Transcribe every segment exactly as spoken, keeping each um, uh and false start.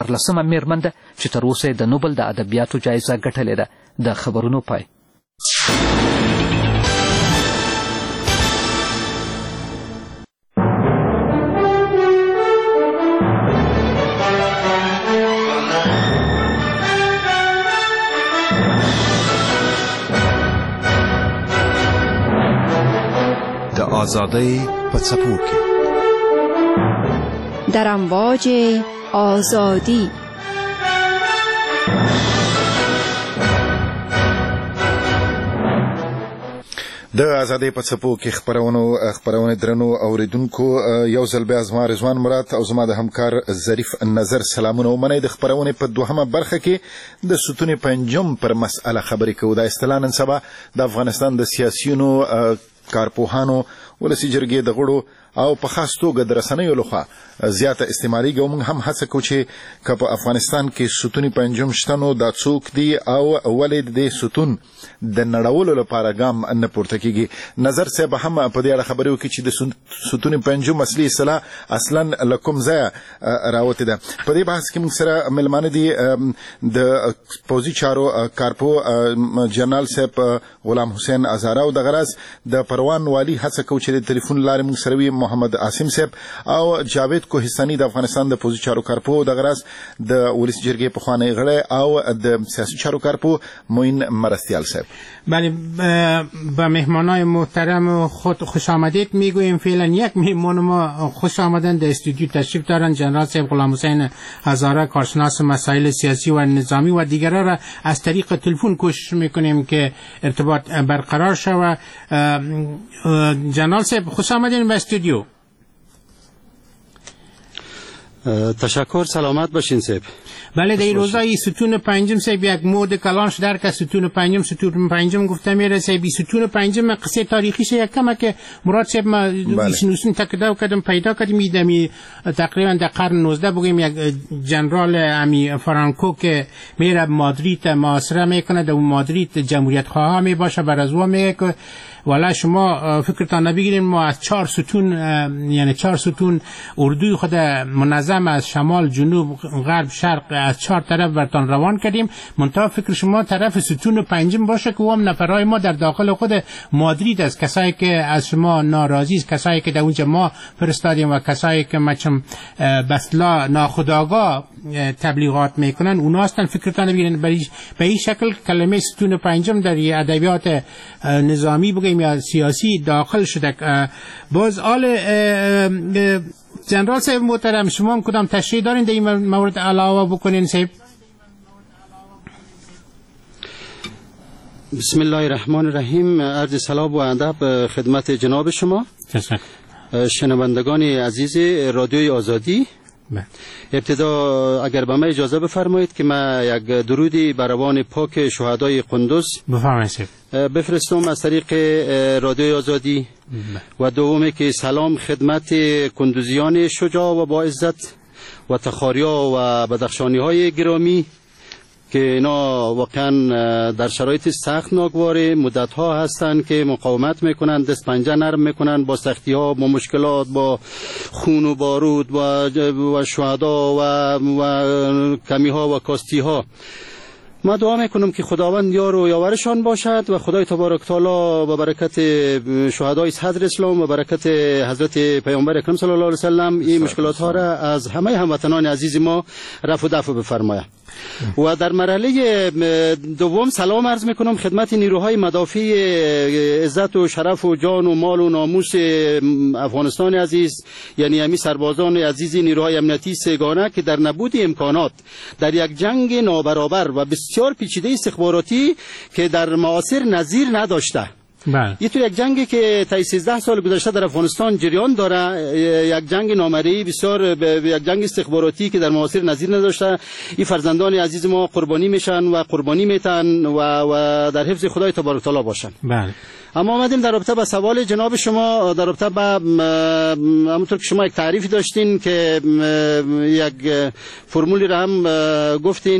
څوارلسمه میرمن ده چې تر اوسه د نوبل د ادبیاتو جایزه ګټلې ده. د خبرونو پای. د آزادی په څپو کې در امواج آزادی. د آزادۍ په څپو کې خبرونو خبرونه درنو اوریدونکو، یو ځل بیا زما رضوان مراد او زما د همکار ظریف نظر سلامونه ومنئ. د خبرونه په دوهمه برخه کې د ستون پنجم پر مسأله خبرې کوو. د اصطلاح نن سبا د افغانستان د سیاسيونو، کارپوهانو، ولسی جرګې د غړو او په خاص توګه د رسنیو لخوا زیاته استعماليږي. موږ هم هڅه کوو چې په افغانستان کې ستون پنجم شته نو دا څوک دی او ولې د ستون د نړولو لپاره ګام نه پورته کیږي. نظر صاحب هم په دې اړه خبرې وکړي چې د ستون پنجم اصلي اصطلاح اصلا لکم ځای راوته ده. په دې بحث کې موږ سره ملمانه دي د پوزي چارو کارپو جنرال صاحب غلام حسین ازاره او د غرض د پروان والی هڅه کوي چې د ټلیفون لارې موږ سره وي محمد عاصم صاحب او جاوید کوهستاني د افغانستان د پوزي چارو کارپو د غرض د ولسی جرګې په خوانې غړی او د سیاسي چارو کارپو موین مرستیال صاحب. بله، با مهمانای محترم خود خوش آمدید میگوییم. فعلا یک مهمان ما خوش آمدن در استودیو تشریف دارن، جنرال صاحب غلام حسین ازاره، کارشناس مسائل سیاسی و نظامی و دیگرها را از طریق تلفن کوشش میکنیم که ارتباط برقرار شود. جنرال صاحب خوش آمدین به استودیو. تشکر، سلامت باشین صاحب. بله، در این روزای ستون پنجم صاحب یک مود کلانش در که ستون پنجم ستون پنجم گفته میره صاحب. ستون پنجم قصه تاریخیش یک کمه که مراد صاحب ما بیسنوسون تکده کردم پیدا کردیم ایدمی تقریبا در قرن نوزده بگیم یک جنرال امی فرانکو که میره مادرید محاصره میکنه، در مادرید جمهوریت خواه می باشه، بر از او میگه که والا شما فکرتان نبگیرین ما از چهار ستون یعنی چهار ستون اردوی خود منظم از شمال جنوب غرب شرق از چهار طرف برتان روان کردیم، منتها فکر شما طرف ستون پنجم باشه که هم نفرهای ما در داخل خود مادرید است، کسایی که از شما ناراضی است، کسایی که در اونجا ما فرستادیم و کسایی که مچم بسلا ناخودآگاه تبلیغات میکنن اونا هستن. فکرتان نبگیرین به این شکل کلمه ستون پنجم در ادبیات نظامی بگیم یا سیاسی داخل شده. باز آل جنرال صاحب محترم، شما هم کدام تشریح دارین در این مورد علاوه بکنین صاحب؟ بسم الله الرحمن الرحیم. عرض سلام و ادب خدمت جناب شما، شنوندگان عزیز رادیوی آزادی. ابتدا اگر به من اجازه بفرمایید که من یک درودی بر روان پاک شهدای قندوز بفرستم از طریق رادیوی آزادی و دومی که سلام خدمت کندوزیان شجاع و با عزت و تخاریا و بدخشانی های گرامی که اینا واقعا در شرایط سخت ناگوار مدت ها هستند که مقاومت میکنن، دست پنجه نرم میکنن با سختی ها، با مشکلات، با خون و بارود و و شهدا و و کمی ها و کاستی ها. ما دعا میکنم که خداوند یار و یاورشان باشد و خدای تبارک تعالی با برکت شهدای صدر اسلام و برکت حضرت پیامبر اکرم صلی الله علیه و سلم این مشکلات ها را از همه هموطنان عزیز ما رفع و دفع بفرماید. و در مرحله دوم سلام عرض میکنم خدمت نیروهای مدافع عزت و شرف و جان و مال و ناموس افغانستان عزیز، یعنی همین سربازان عزیز نیروهای امنیتی سگانه که در نبود امکانات در یک جنگ نابرابر و بسیار پیچیده استخباراتی که در معاصر نظیر نداشته، بله، یه تو یک جنگی که تا سیزده سال گذشته در افغانستان جریان داره، یک جنگ نامرئی بسیار، یک جنگ استخباراتی که در معاصر نظیر نداشته، این فرزندان عزیز ما قربانی میشن و قربانی میتن و و در حفظ خدای تبارک تعالی باشن. بله. اما آمدیم در رابطه با سوال جناب شما، در رابطه با همونطور که شما یک تعریفی داشتین که یک فرمولی را هم گفتین،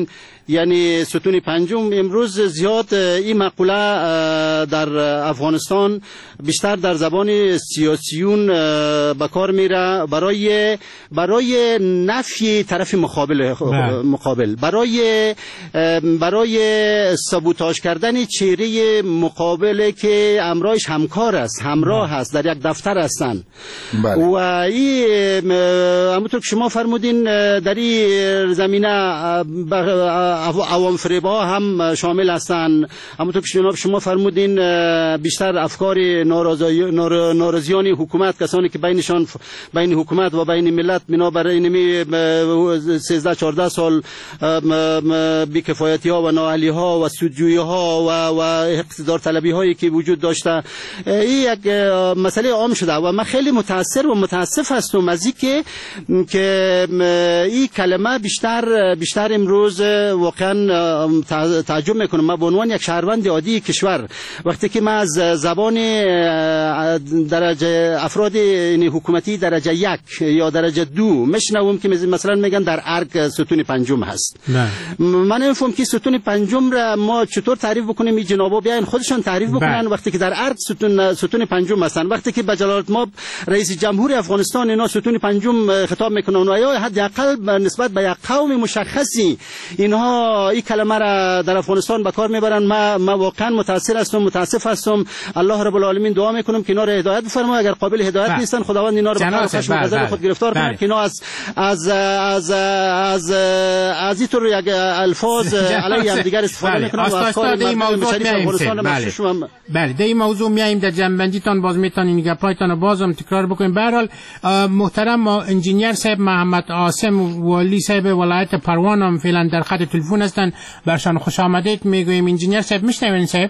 یعنی ستون پنجم امروز زیاد این مقوله در افغانستان بیشتر در زبان سیاسیون به کار میره برای برای نفی طرف مقابل مقابل برای برای سابوتاژ کردن چهره مقابل که امرایش همکار است، همراه است، در یک دفتر هستند. و این همونطور که شما فرمودین در این زمینه عوام فریبا هم شامل هستند. همونطور که جناب شما فرمودین بیشتر افکار ناراضیان حکومت، کسانی که بینشان بین حکومت و بین ملت بنا بر اینمی سیزده چهارده سال بی‌کفایتی ها و نااهلی ها و سودجویی ها و و اقتدار طلبی هایی که وجود داشته، این یک مسئله عام شده و من خیلی متاثر و متاسف هستم از اینکه که این کلمه بیشتر بیشتر امروز واقعا تعجب میکنم. من به عنوان یک شهروند عادی کشور وقتی که من از زبان درجه افراد حکومتی درجه یک یا درجه دو میشنوم که مثلا میگن در ارگ ستون پنجم هست، نه. من نمیفهم که ستون پنجم را ما چطور تعریف بکنیم. این جنابا بیاین خودشان تعریف بکنن. بله. وقتی که در ارگ ستون ستون پنجم هستن، وقتی که به جلالتمآب رئیس جمهور افغانستان اینا ستون پنجم خطاب میکنن و یا حداقل نسبت به یک قوم مشخصی اینها این کلمه را در افغانستان به کار میبرن. ما ما واقعا متاثر هستم، متاسف هستم. الله رب العالمین دعا میکنم که اینا را هدایت بفرماید. اگر قابل هدایت بله. نیستن خداوند اینا را به خشم و غضب خود گرفتار کنه که اینا از از از از از این طور یک الفاظ علیه هم دیگر استفاده میکنن و افکار افغانستان بله بله در این موضوع میایم در جنبندی تان باز میتونین گپایتان رو بازم تکرار بکنیم. به هر حال محترم انجینیر صاحب محمد عاصم والی صاحب ولایت پروان هم فعلا در خط تلفن هستن، برشان خوش آمدید میگویم. انجینیر صاحب میشنوین صاحب؟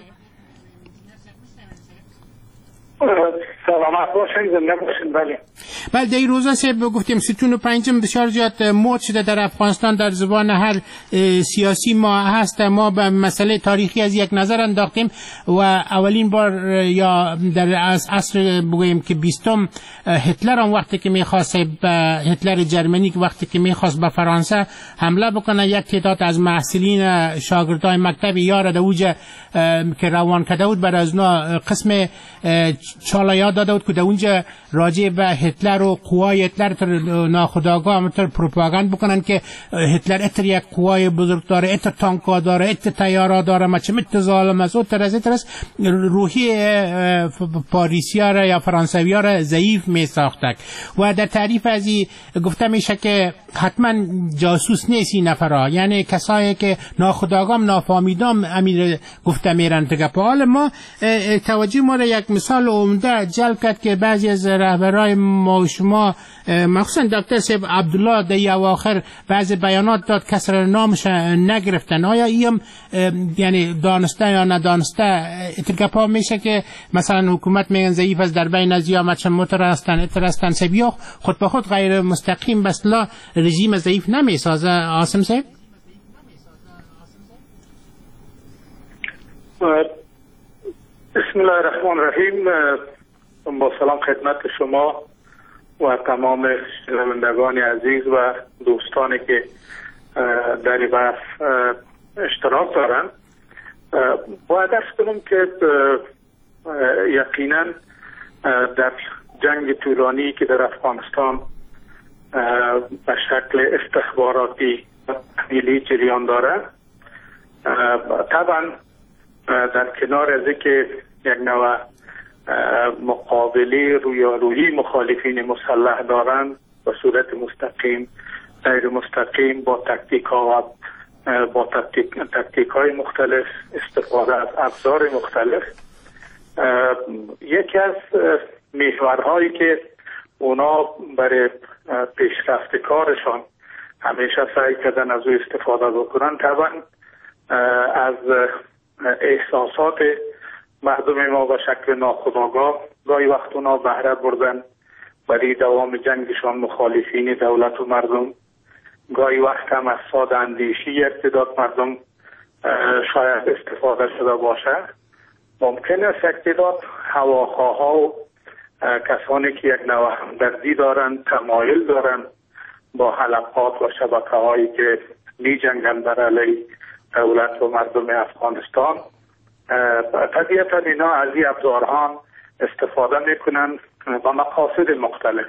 سلامت باشین، زنده باشین. بله بله در این روزا صاحب گفتیم ستون پنجم بسیار زیاد مد شده در افغانستان، در زبان هر سیاسی ما هست. ما به مسئله تاریخی از یک نظر انداختیم و اولین بار یا در عصر بگوییم که بیستم هتلر هم وقتی که میخواست، هتلر جرمنی که وقتی که میخواست به فرانسه حمله بکنه، یک تعداد از محصلین شاگردای مکتب یار دوجه که روان کرده بود برای از اونا قسم چالایات داده بود که در اونجا راجع به هتلر و قوای هتلر تر ناخودآگاه همونطور پروپاگاند بکنن که هتلر اتر یک قوای بزرگ داره، اتر تانکا داره، اتر تیارا داره، مچم اتر ظالم است، اتر از اتر است. روحی پاریسیا را یا فرانسویا را ضعیف می ساختک و در تعریف از این گفته میشه که حتما جاسوس نیست این نفرها، یعنی کسایی که ناخودآگاه نافهمیدام امیر گفته میرن تگه. حال ما توجه ما را یک مثال عمده جلب کرد که بعضی از رهبرای ما و شما مخصوصا دکتر صاحب عبدالله در اواخر بعضی بیانات داد کس را نامش نگرفتن. آیا این یعنی دانسته یا ندانسته اترگپا میشه که مثلا حکومت میگن ضعیف از در بین از یا مچم متر هستن اتر هستن سبیا خود به خود غیر مستقیم بسلا رژیم ضعیف نمیسازه؟ عاصم صاحب بسم الله الرحمن الرحیم. با سلام خدمت شما و تمام شنوندگان عزیز و دوستانی که در بحث اشتراک دارند. باید ارز کنم که یقینا در جنگ طولانی که در افغانستان به شکل استخباراتی تحمیلی جریان داره، طبعا در کنار از اینکه یک نوع مقابله رویارویی مخالفین مسلح دارند به صورت مستقیم غیر مستقیم با تکتیک ها و با تکتیک, تکتیک های مختلف، استفاده از ابزار مختلف، یکی از محورهایی که اونا برای پیشرفت کارشان همیشه سعی کردن از او استفاده بکنن، طبعا از احساسات مردم ما به شکل ناخودآگاه گاهی وقت اونا بهره بردن برای دوام جنگشان مخالفین دولت و مردم. گاهی وقت هم از ساده اندیشی ارتداد مردم شاید استفاده شده باشه. ممکن است یک تعداد هواخواها و کسانی که یک نوع همدردی دارند، تمایل دارند با حلقات و شبکه هایی که می جنگن بر علیه دولت و مردم افغانستان. طبیعتا اینا از این ابزارها استفاده میکنن با مقاصد مختلف.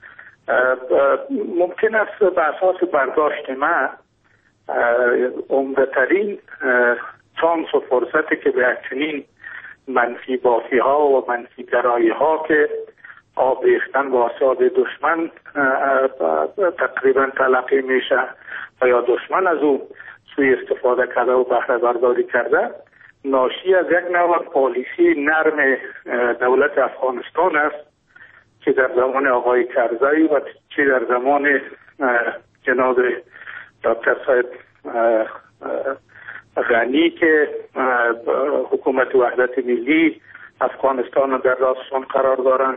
ممکن است به اساس برداشت من عمده‌ترین چانس و فرصتی که به چنین منفی بافی ها و منفی گرایی ها که آب ریختن با آسیاب دشمن تقریبا تلقی میشه و یا دشمن از او سوی استفاده کرده و بهره برداری کرده، ناشی از یک نوع پالیسی نرم دولت افغانستان است که در زمان آقای کرزی و چه در زمان جناب دکتر صاحب غنی که حکومت وحدت ملی افغانستان در راستشان قرار دارند.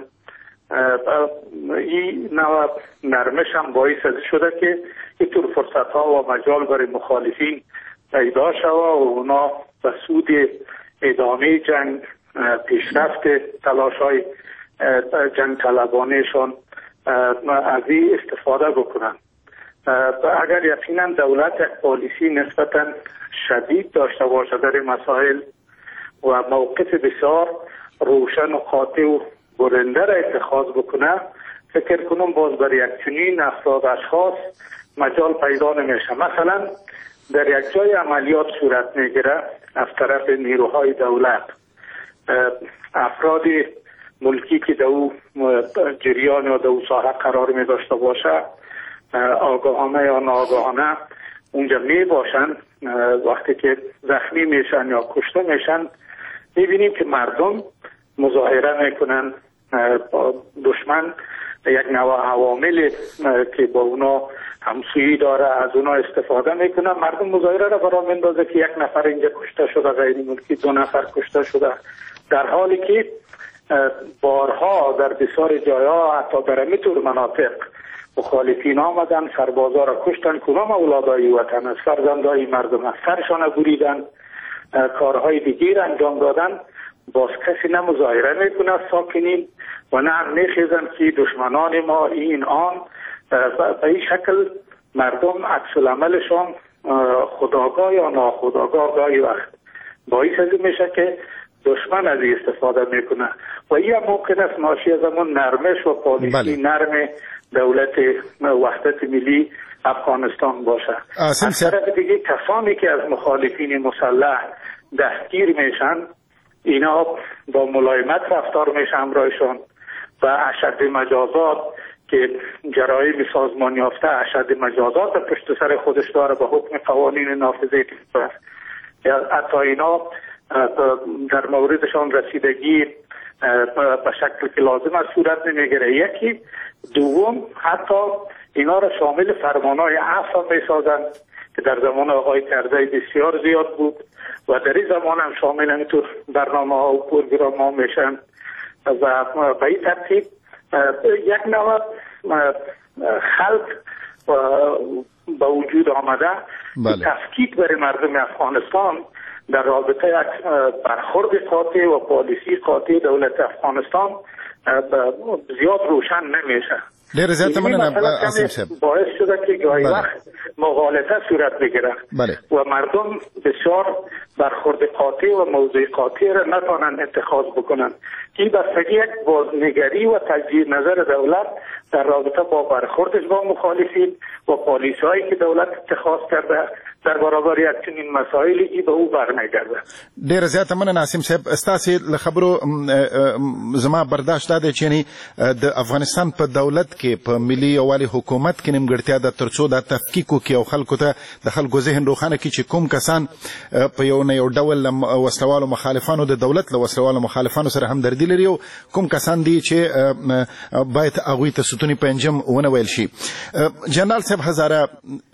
این نوع نرمش هم باعث شده که اینطور فرصت ها و مجال برای مخالفین پیدا شود و اونا به سود ادامه جنگ، پیشرفت تلاش های جنگ طلبانهشان از این استفاده بکنن. اگر یقینا دولت یک پالیسی نسبتا شدید داشته باشه در مسائل و موقف بسیار روشن و قاطع و برنده را اتخاذ بکنه، فکر کنم باز برای یک چنین افراد اشخاص مجال پیدا نمیشه. مثلا در یک جای عملیات صورت میگیره از طرف نیروهای دولت، افراد ملکی که در او جریان یا در او ساحه قرار می داشته باشه آگاهانه یا ناآگاهانه اونجا می باشن، وقتی که زخمی میشن یا کشته میشن میبینیم که مردم مظاهره میکنن. دشمن یک نوع عوامل که با اونا همسویی داره از اونا استفاده میکنه، مردم مظاهره را برای مندازه که یک نفر اینجا کشته شده، غیر ملکی دو نفر کشته شده، در حالی که بارها در بسیار جاها حتی در همینطور مناطق مخالفین آمدن سربازا را کشتن، کدام اولادای وطن از فرزندای مردم از سرشان بریدن، کارهای دیگر انجام دادن. باز کسی نه مظاهره میکنه ساکنین و نه میخیزن که دشمنان ما این آن. به این شکل مردم عکس العملشان خودآگاه یا ناخودآگاه گاهی وقت باعث از میشه که دشمن از این استفاده میکنه و این ممکن است ناشی از همون نرمش و پالیسی بله. نرم دولت وحدت ملی افغانستان باشه. از طرف دیگه کسانی که از مخالفین مسلح دستگیر میشن اینا با ملایمت رفتار میشه همراهشان و اشد مجازات که جرایم سازمان یافته اشد مجازات پشت سر خودش داره به حکم قوانین نافذه کشور. حتی اینا در موردشان رسیدگی به شکل که لازم از صورت نمیگیره. یکی دوم حتی اینا را شامل فرمانهای عفو میسازن که در زمان آقای کرزی بسیار زیاد بود و در این زمان هم شامل همینطور برنامه ها و پروگرام ها میشن و به این ترتیب یک نوع خلق به وجود آمده. بله. تفکیک برای مردم افغانستان در رابطه یک برخورد قاطع و پالیسی قاطع دولت افغانستان زیاد روشن نمیشه. ډیر زیات مننه عاصم صاحب. باعث شده که گاهی وقت مغالطه صورت بگیره و مردم بسیار برخورد قاطع و موضوع قاطع را نتوانند اتخاذ بکنن. این بستگی یک بازنگری و تجدید نظر دولت در رابطه با برخوردش با مخالفین و پالیسی‌هایی که دولت اتخاذ کرده در برابر یک چنین مسائلی که به او برمیگرده. ډیر زیات مننه عاصم صاحب. ستاسو له خبرو زما برداشت ده چې د افغانستان په دولت کې په ملي یووالي حکومت کې نیمګړتیا ده ترڅو د تفکیک وکړي او خلکو ته د خلکو ذهن روښانه کړي چې کوم کسان په یو نه یو ډول وسلوالو مخالفانو د دولت له وسلوالو مخالفانو سره همدردي لري او کوم کسان دي چې باید هغوی ته ستوني پنجم ونه ویل شي. جنرال صاحب هزاره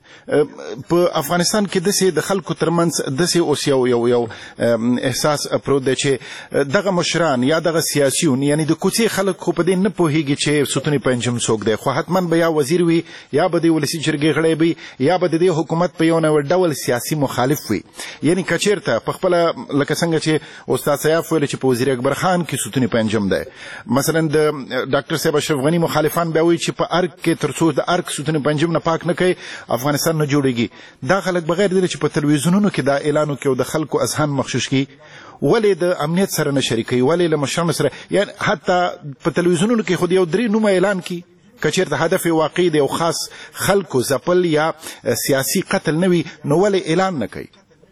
په افغانستان کې داسې د خلکو ترمنځ داسې اوس یو یو یو احساس پروت دی چې دغه مشران یا دغه سیاسیون یعنی د کوڅې خلک خو په دې نه پوهېږي چې ستوني پنجم څوک دی، خو حتما به یا وزیر وي یا به د ولسي جرګې غړی وي یا به د دې حکومت په یو نوع ډول سیاسي مخالف وي. یعنی که چېرته په خپله لکه څنګه چې استاد سیاف ویل چې په وزیر اکبر خان کې ستوني پنجم دی، مثلا د ډاکټر صاحب اشرف غني مخالفان بیا وایي چې په ارګ کې تر څو د ارګ ستوني پنجم نه پاک نه کوي افغانستان افغانستان نه جوړیږي دا خلک بغیر د چې په تلویزیونونو کې دا اعلان وکړي او د خلکو اذهان مغشوش کړي ولې د امنیت سره نه شریکوي ولې له مشرانو سره یعنی حتی په تلویزیونونو کې خو د یو درې نومه اعلان کړي که چېرته هدف یې واقعي د یو خاص خلکو ځپل یا سیاسي قتل نه وي نو ولې اعلان نه کوي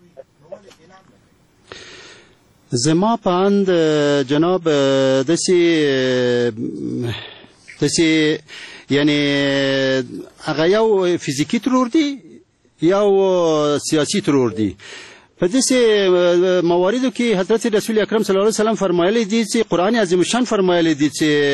زما په اند جناب داسې داسې یعنی هغه یو فیزیکي ترور دی یو سیاسي ترور دی په داسې مواردو کې حضرت رسول اکرم صلی الله علیه وسلم فرمایلی دي چې قرآن عظیم الشان فرمایلی دي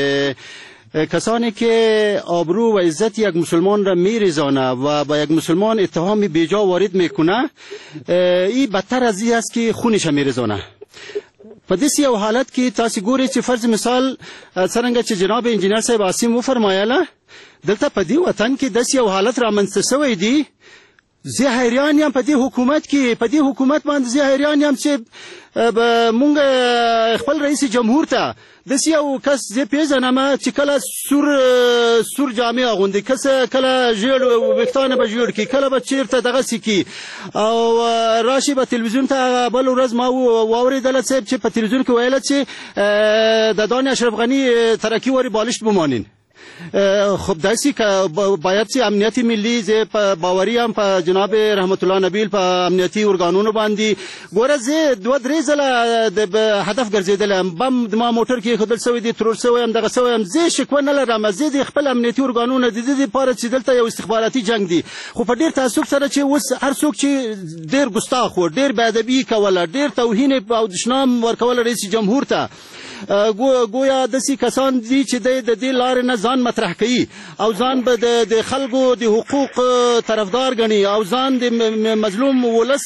چې کسانی که آبرو و عزت یک مسلمان را میریزانه و با یک مسلمان اتهام بیجا وارد میکنه این بدتر از این است که خونش میریزانه په داسې یو حالت کې تاسو ګورئ چې فرض مثال څرنګه چې جناب انجینر صاحب عاصم وفرمایله دلته په دې وطن کې داسې یو حالت رامنځته شوی دی زه حیران یم په دې حکومت کې په دې حکومت باندې زه حیران یم چې مونږ خپل رئیس جمهور ته داسې یو کس زه پیژنم چې کله سور سور جامې اغوندي کله ژیړ ویښتانه به ژیړ کړي کله به چېرته دغسې کړي او راشي به تلویزیون ته بل ورځ ما واورېدله صاحب چې په تلویزیون کې ویله چې د دانې اشرف غني ترکي وارې بالشت بمانین خب داسې که باید چې امنیت ملي زه په باوري یم په جناب رحمت الله نبیل په امنیتي ارګانونو باندې ګوره زه دوه درې ځله د هدف ګرځېدلی یم بم زما موټر کې ایښودل شوی دی ترور شوی یم دغه شوی یم زه شکوه نه لرم زه د خپل امنیتي ارګانونه د دې دپاره چې دلته یو استخباراتي جنګ دی خو په ډېر تعصب سره چې اوس هر څوک چې ډېر ګستاخ و ډېر بېادبي کوله ډېر توهین او دشنام ورکوله رئیس جمهور ته گویا داسې کسان دي چې د دې لارې نه ځان مطرح کوي او ځان به د خلکو د حقوق طرفدار ګڼي او ځان د مظلوم ولس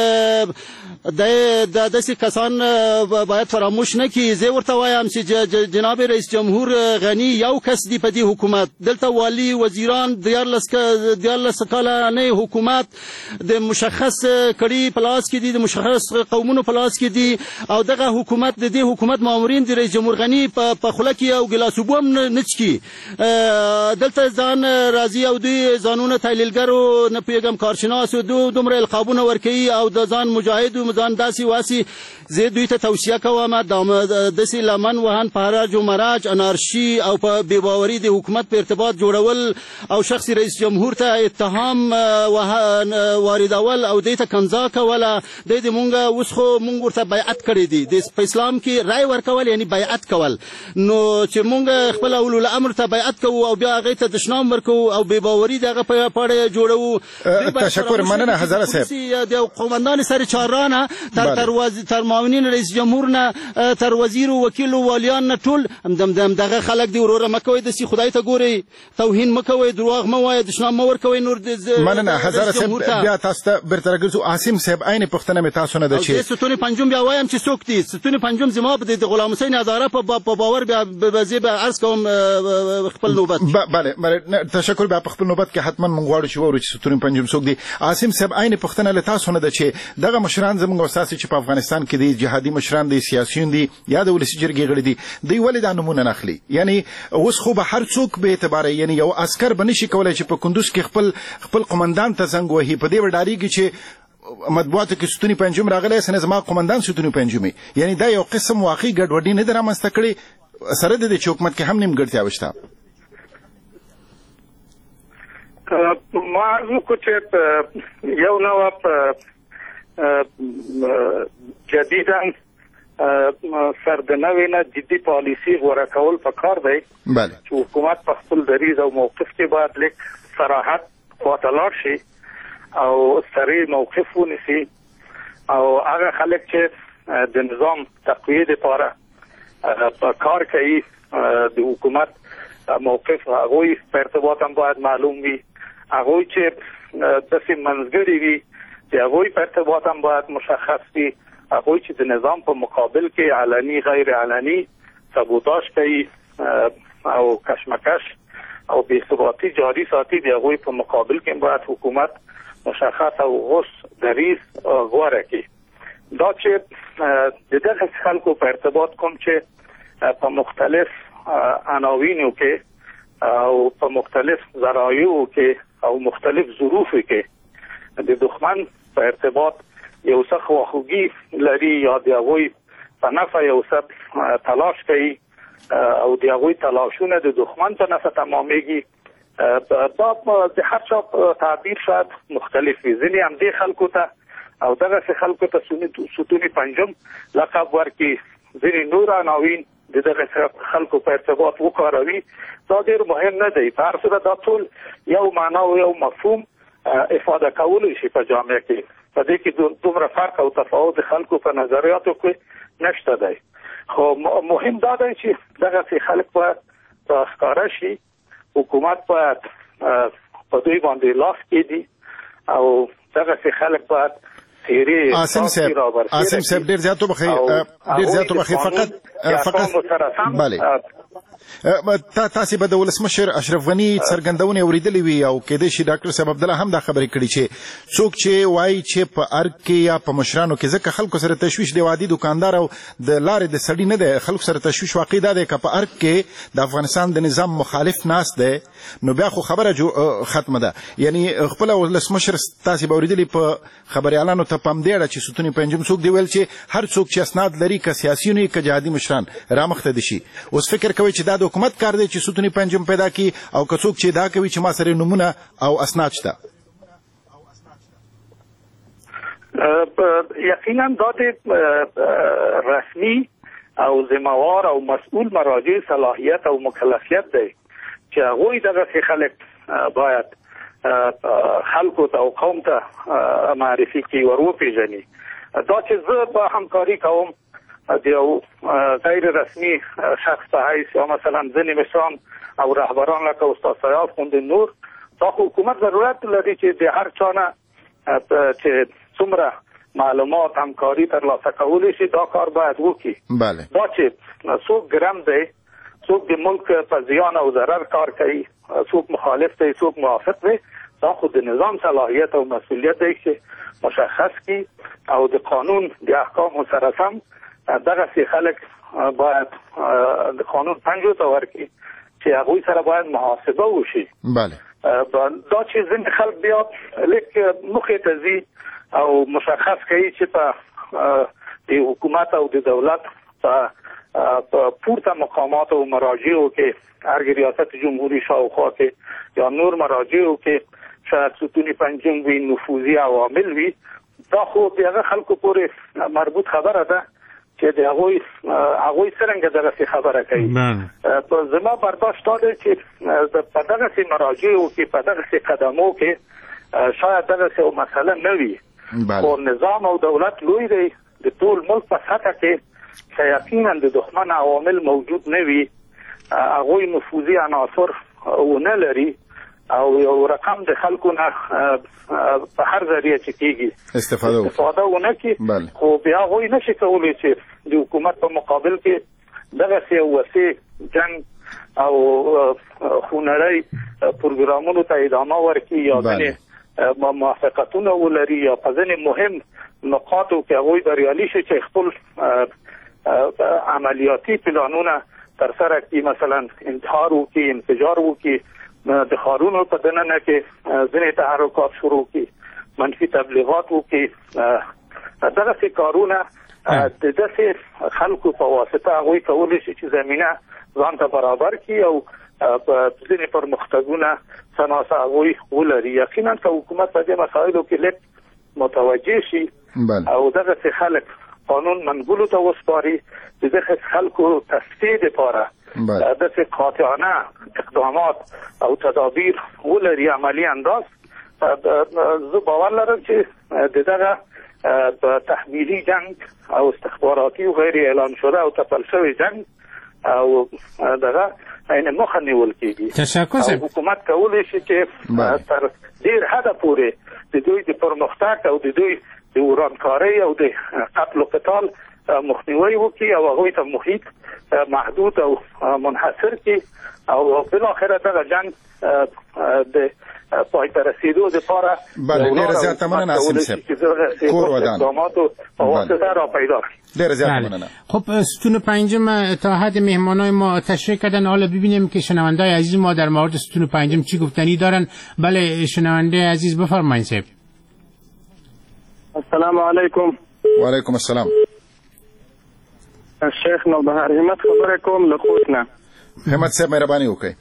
د داسې کسان باید فراموش نه کړي زه ورته وایم چې جناب رئیس جمهور غني یو کس دی په دې حکومت دلته والي وزیران دیارلس کالنۍ حکومت د مشخص کړي په لاس کې دي د مشخص قومونو په لاس کې دي او دغه حکومت د دې حکومت مامورین د رئیس جمهور غني په خوله کې یو ګیلاس اوبه هم نه څښي دلته ځان راځي او دوی ځانونه تحلیلګرو نه پوهېږم کارشناسو دومره القابونه ورکوي او د ځان مجاهد و ځان داسې واسي زه دوی ته توصیه کوم داسې لمن وهن په هراج و مراج انارشي او په بېباوري د حکومت په ارتباط جوړول او شخص رئیس جمهور ته اتهام واردول او دوی ته کنځا کوله دوی د مونږ اوس خو مونږ ورته بیعت کړی دي په اسلام کې رای ورکول یعنی بیعت کول نو چې مونږ خپل اولو الامر ته بیعت کوو او بیا هغې ته دشنام ورکوو او بېباوري د هغه په پاړه جوړوو تشکر مننه حضرت صاحب د قومندان سر چارانه تر معاونین رئیس جمهور نه تر وزیر و وکیل و والیان نه ټول همدم دغه خلک دی وروره مه کوئ داسې خدای ته ګورئ توهین مه کوئ دروغ مه وایئ دشنام مه ورکوئ نور مننه حضرت صاحب بیا تاسو ته بیرته راګرځو عاصم صاحب عین پوښتنه مې تاسو نه ده چې ستون پنجم بیا وایم چې څوک دي ستون پنجم زما د غلام حسین هزاره په باور بیا زه به عرض کوم خپل نوبت بله بله تشکر بیا په خپل نوبت کې حتما موږ غواړو چې واورو چې ستون پنجم څوک دي عاصم صاحب عین پوښتنه له تاسو نه ده چې دغه مشران زموږ استاد چې په افغانستان کې دي جهادي مشران دي سیاسيون دي یا د ولسي جرګې غړي دي دوی ولې دا نومونه نه اخلي یعنی اوس خو به هر څوک به اعتباره یعنی یو عسکر به نشي کولی چې په کندوز کې خپل خپل قمندان ته زنګ وهي په دې به ډارېږي چې مطبوعاتو کې ستوني پنجم راغلی سنه زما قمندان ستوني پنجمي یعنی دا یو قسم واقعي ګډوډي نه ده رامنځته کړې سره د دې چې حکومت کې هم نیمګړتیاوې شته ما عرض وکړو چې یو نوع جدیدا سر د نوې نه جدي پالیسي غوره کول پکار دی چې حکومت په خپل دریځ او موقف کې باید لیک صراحت خواته لاړ شي او صریح موقف ونیسي او هغه خلک چې د نظام تقویې دپاره کار کوي د حکومت موقف هغوی په ارتباط هم باید معلوم وي هغوی چې داسې منځګړي وي چې هغوی په ارتباط هم باید مشخص وي هغوی چې د نظام په مقابل کې علني غیر علني سبوتاژ کوي او کشمکش او بې ثباتي جاري ساتي د هغوی په مقابل کې باید حکومت مشخص او غوث دریځ غوره کړي دا چې د دغه خلکو په ارتباط کوم چې په مختلف عناوینو کې او په مختلف ذرایعو کې او مختلف ظروفو کې د دښمن په ارتباط یو څه خواخوږي لري یا د هغوی په نفع یو څه تلاش کوي او د هغوی تلاشونه د دښمن په نفع تمامیږي. دا د هر چا تعبیر شاید مختلف وي. ځینې همدې خلکو ته او دغسې خلکو ته ستون پنجم لقب ورکړي، ځینې نور عناوین د دغه خلکو په ارتباط وکاروي. دا ډېر مهم نه دی. په هر صورت دا ټول یو معنا او یو مفهوم افاده کولی شي په جامعه کې. په دې کې دومره فرق او تفاوت د خلکو په نظریاتو کې نشته دی. خو مهم دا دی چې دغسې خلک باید ښکاره شي، حکومت باید په دوی باندې لاس کېږدي او دغسې خلک باید تیرې عاصم صاحب عاصم صاحب ډېر زیات وبخښئ ډېر زیات وبخښئ فقط فقط بله تاسو به د ولسمشر اشرف غنی څرګندونې اورېدلې وي او کېدای شي ډاکټر صاحب عبدالله هم دا خبرې کړي چې څوک چې وایي چې په ارګ کې یا په مشرانو کې ځکه خلکو سره تشویش دی، عادي دکاندار او د لارې د سړي نه دی، خلکو سره تشویش واقع دا دی که په ارګ کې د افغانستان د نظام مخالف ناست دی نو بیا خو خبره ختمه ده. یعنی خپل ولسمشر تاسو به اورېدلې په خبریالانو ته پام دی چې ستوني پنجم څوک دی ویل چې هر څوک چې اسناد لري که سیاسي نه که جهادي مشران رامخته دي شي. اوس فکر کوي چې دا د حکومت کار دی چې ستوني پنجم پیدا کی او که څوک چې دا کوي چې ما سره نمونه او اسناد شته؟ یقینا دا د رسمي او ذمہوار او مسؤول مراجع صلاحیت او مکلفیت دی چې هغوی دغسې خلک باید خلکو ته او قوم ته معرفي کړي، ور وپېژني. دا چې زه به همکاري کوم د یو غیر رسمي شخص په حیث یا مثلا ځینې مشران او رهبران لکه استاد سیاف غوندې نور، دا خو حکومت ضرورت لري چې د هر چا نه چې څومره معلومات همکاري ترلاسه کولی شي دا کار باید وکړي. بله دا چې څوک ګرم دی، څوک د ملک په زیان او ضرر کار کوي، څوک مخالف دی، څوک موافق دی، دا خو د نظام صلاحیت او مسؤلیت دی چې مشخص کړي او د قانون د احکامو سره سم دغسې خلک باید د قانون پنجو ته ورکړي چې هغوی سره باید محاسبه وشي. بله دا چې ځینې خلک بیا لږ مخې ته ځي او مشخص کوي چې په د حکومت او د دولت په پورته مقامات او مراجعو کې هر ریاست جمهوری شاوخوا کې یا نور مراجعو کې شاید ستوني پنجم وي، نفوذي عوامل وي، دا خو د هغه خلکو پورې مربوط خبره ده چې د هغوی هغوی څرنګه دغسې خبره کوي. په زما برداشت دا دی چې په دغسې مراجعو کې په دغسې قدمو کې شاید دغسې یو مسله نه وي، خو نظام او دولت لوی دی د ټول ملک په سطحه کې چې یقینا د دښمن عوامل موجود نه وي، هغوی نفوذي عناصر ونه لري او یو رقم د خلکو نه په هر ذریعه چې کېږي استفاده استفاده ونه کړي، خو بیا هغوی نشي کولی چې د حکومت په مقابل کې دغسې یو وسیع جنګ او خونړی پروګرامونو ته ادامه ورکړي یا ځینې موافقتونه ولري یا په ځینې مهم نقاطو کې هغوی بریالي شي چې خپل عملیاتي پلانونه ترسره کړي، مثلا انتحار وکړي، انفجار وکړي، د ښارونو په دننه کې ځینې تحرکات شروع کړي، منفي تبلیغات وکړي. دغسې کارونه د داسې خلکو په واسطه هغوی کولی شي چې زمینه ځان ته برابر کړي او ځینې پرمختګونه سناسه هغوی ولري. یقینا که حکومت په دې مسایلو کې لږ متوجه شي او دغسې خلک قانون منګولو ته وسپاري، د دغسې خلکو تصفیې دپاره داسې قاطعانه اقدامات او تدابیر ولري عملی انداز، زه باور لرم چې د دغه تحمیلي جنگ او استخباراتي و غیر اعلان شده او تپل شوی جنگ او دغه این مخه نیول کېږي. او حکومت کولی شي چې تر ډېر حده پورې د دوی د پرمختګ او د دوی د ورانکارۍ او د قتل و قتال مخنیوي وکړي او هغوی ته محیط محدود او منحصر کړي او بالاخره دغه جنګ د پای ته رسیدو دپاره بله ډېره زیاته مننه ناصم صاحب کور ودان اقداماتو په واسطه را پیدا کړي. ډېره زیاته مننه. خب ستون پنجم تا حد مهمانای ما تشریح کردن. حالا ببینیم که شنونده‌های عزیز ما در مورد ستون پنجم چی گفتنی دارن. بله شنونده عزیز بفرمایید صاحب. السلام علیکم. و علیکم السلام. شیخ نوبهار همت خبره کوم له خوتنه. همت صاحب مهرباني وکړئ.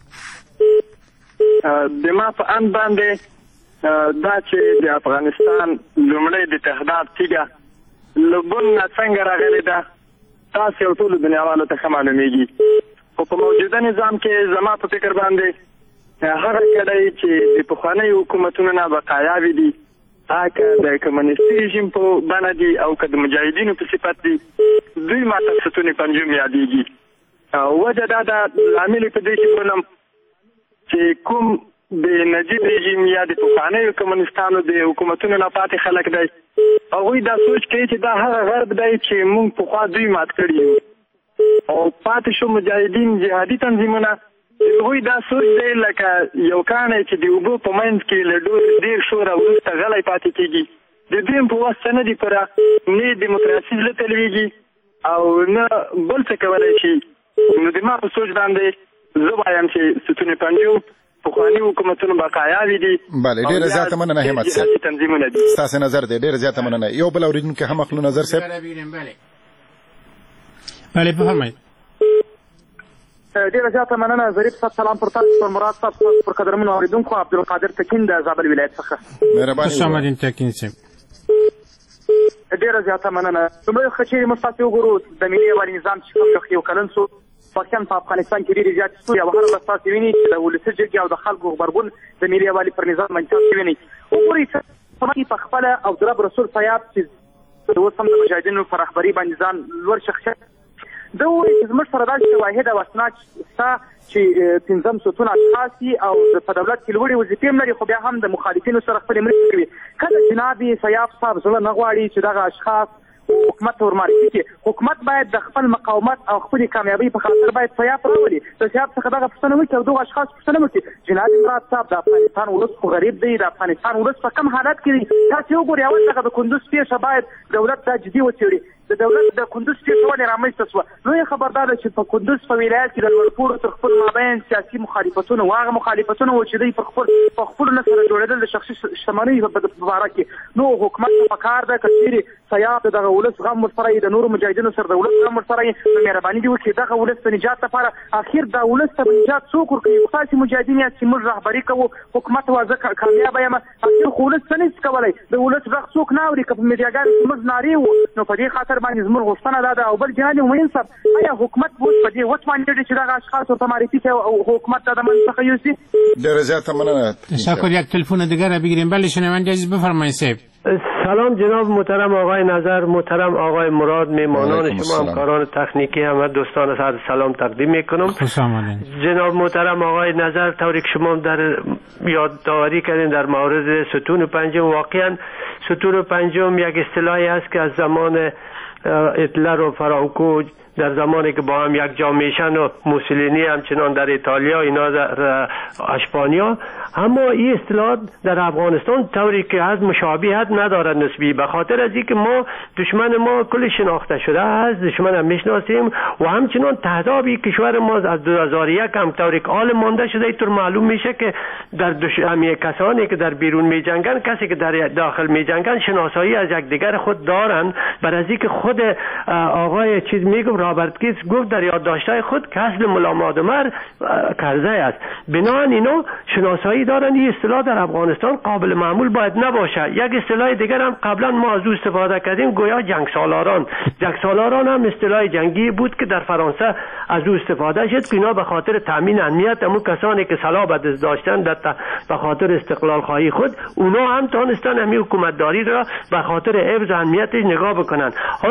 د ما په ان باندې دا چې د افغانستان لومړی د تهداب تیګه لبون څنګه راغلی ده تاسو یو ټول دنیاوالو ته ښه معلومیږي خو په موجوده نظام کې زما په فکر باندې هغه کډی چې د پخواني حکومتونو نه بقایاوي دي هغه د کمونیستي رژیم په بڼه دي او که د مجاهدینو په صفت دي دوی ماته ستون پنجم یادېږي وجه دا ده لامل په دې کې بولم چې کوم د نجیب رژیم یا د پخوانیو کمونیستانو د حکومتونو نه پاتې خلک دی هغوی دا سوچ کوي چې دا هغه غرب دی چې موږ پخوا دوی مات کړي یو او پاتې شو مجاهدین جهادي تنظیمونه هغوی دا سوچ دی لکه یو کاڼی چې د اوبو په منځ کې له ډېر شوره وروسته غلی پاتې کېږي د دوی په وس څه نه دي پوره نه دیموکراسي زړه تلویږي او نه بل څه کولی شي نو د ما په سوچ باندې زه وایم چې ستون پنجم پخواني حکومتونو بقایاوي دي. بله ډېره زیاته مننه همت صاحب. تنظیمونه دي. ستاسو نظر دی ډېره زیاته مننه. یو بل اورېدونکی هم اخلو نظر صاحب. بله بله بفرمایید. ډېره زیاته مننه ظریف صاحب. سلام پر تاسو پر مراد صاحب پر قدرمنو اورېدونکو. عبدالقادر تکین د زابل ولایت څخه. مهرباني خوش آمدین تکین صاحب. ډېره زیاته مننه. لومړی خو چېرې موږ تاسې وګورو د ملي یووالي نظام چې کوم یو کلن سو واقعا په افغانستان کې ډېرې زیاتې ستونزې او هر ورځ تاسې وینئ چې د ولسي جرګې او د خلکو غبرګون د ملي یووالي پر نظام باندې تاسې وینئ. وګورئ په خپله او د رب رسول فیاض چې اوس هم د مجاهدینو په رهبري باندې ځان لوړ شخصیت ده ووایي چې زموږ سره داسې شواهد او اسناد شته چې پنځم ستون اشخاص دي او په دولت کې لوړې وظیفې هم لري خو بیا هم د مخالفینو سره خپلې مرستې کوي. کله جناب فیاض صاحب زړه نه غواړي چې دغه اشخاص حکومت ورمعرفي کړي. حکومت باید د خپل مقاومت او خپلې کامیابۍ په خاطر باید فیاض راولي. د فیاض څخه دغه پوښتنه وکړي او دغو اشخاص پوښتنه وکړي جناب مراد صاحب د افغانستان ولس خو غریب دی د افغانستان ولس په کوم حالت کې دی تاسې وګورئ. اول دغه د کندوز پیښه باید دولت دا جدي وڅېړي. د دولت د کندوز پیښه ولې رامنځته شوه؟ لویه خبردار ده چې په کندوز په ولایت کې د لوړپوړو تر خپل مابین سیاسي مخالفتونه و هغه مخالفتونه وو چې دوی پر خپل په خپلو نه سره جوړېدل د شخصي شتمنۍ په باره کې. نو حکومت ته پکار ده که چېرې فیاض د دغه ولس غم ورسره د نورو مجاهدینو سره د ولس غم ورسره نو مهرباني دې وکړي دغه ولس د نجات لپاره اخر دا ولس ته نجات څوک ورکوي؟ تاسې مجاهدین یاست چې موږ رهبري کوو حکومت وه زه کامیابه یم اخر خو ولس څه نشي کولی د ولس غږ څوک نه اوري. که په میډیاګانو کې موږ نارې وو نو په دې خاطر باندې زموږ غوښتنه دا ده. او بل جهان معین صاحب آیا حکومت اوس په دې وس باندې چې دغه اشخاص ورته معرفي کوي او حکومت ته د منځ څخه یوسي؟ ډېره زیاته مننه. تشکر. یک تلفن دیگر را بگیریم. بله شنونده عزیز بفرمایید صاحب. سلام جناب محترم آقای نظر، محترم آقای مراد، میمانان شما، همکاران تکنیکی همه دوستان از عرض سلام تقدیم میکنم. خوش آمدید. جناب محترم آقای نظر طوری که شما در یادآوری کردین در مورد ستون پنجم، واقعا ستون پنجم یک اصطلاحی است که از زمان هیتلر و فرانکو در زمانی که با هم یک جا میشن و موسولینی همچنان در ایتالیا اینا در اسپانیا، اما این اصطلاح در افغانستان طوری که از مشابهت ندارد نسبی، به خاطر از اینکه ما دشمن ما کل شناخته شده است، دشمن هم میشناسیم و همچنان تهدابی کشور ما از دو هزار و یک هم طوری که حال مانده شده اینطور معلوم میشه که در دش... همه کسانی که در بیرون میجنگن، کسی که در داخل میجنگن شناسایی از یکدیگر خود دارن. بر از اینکه خود آقای چیز میگم رابرت کیتس گفت در یادداشت‌های خود که اصل ملامادمر کرزی است. بنابراین اینا شناسایی دارن. این اصطلاح در افغانستان قابل معمول باید نباشه. یک اصطلاح دیگر هم قبلا ما از او استفاده کردیم، گویا جنگ سالاران. جنگ سالاران هم اصطلاح جنگی بود که در فرانسه از او استفاده شد که اینا به خاطر تامین امنیت همون کسانی که سلاح به دست داشتن در به خاطر استقلال خواهی خود، اونا هم تونستن همین حکومتداری را به خاطر حفظ امنیتش نگاه بکنن.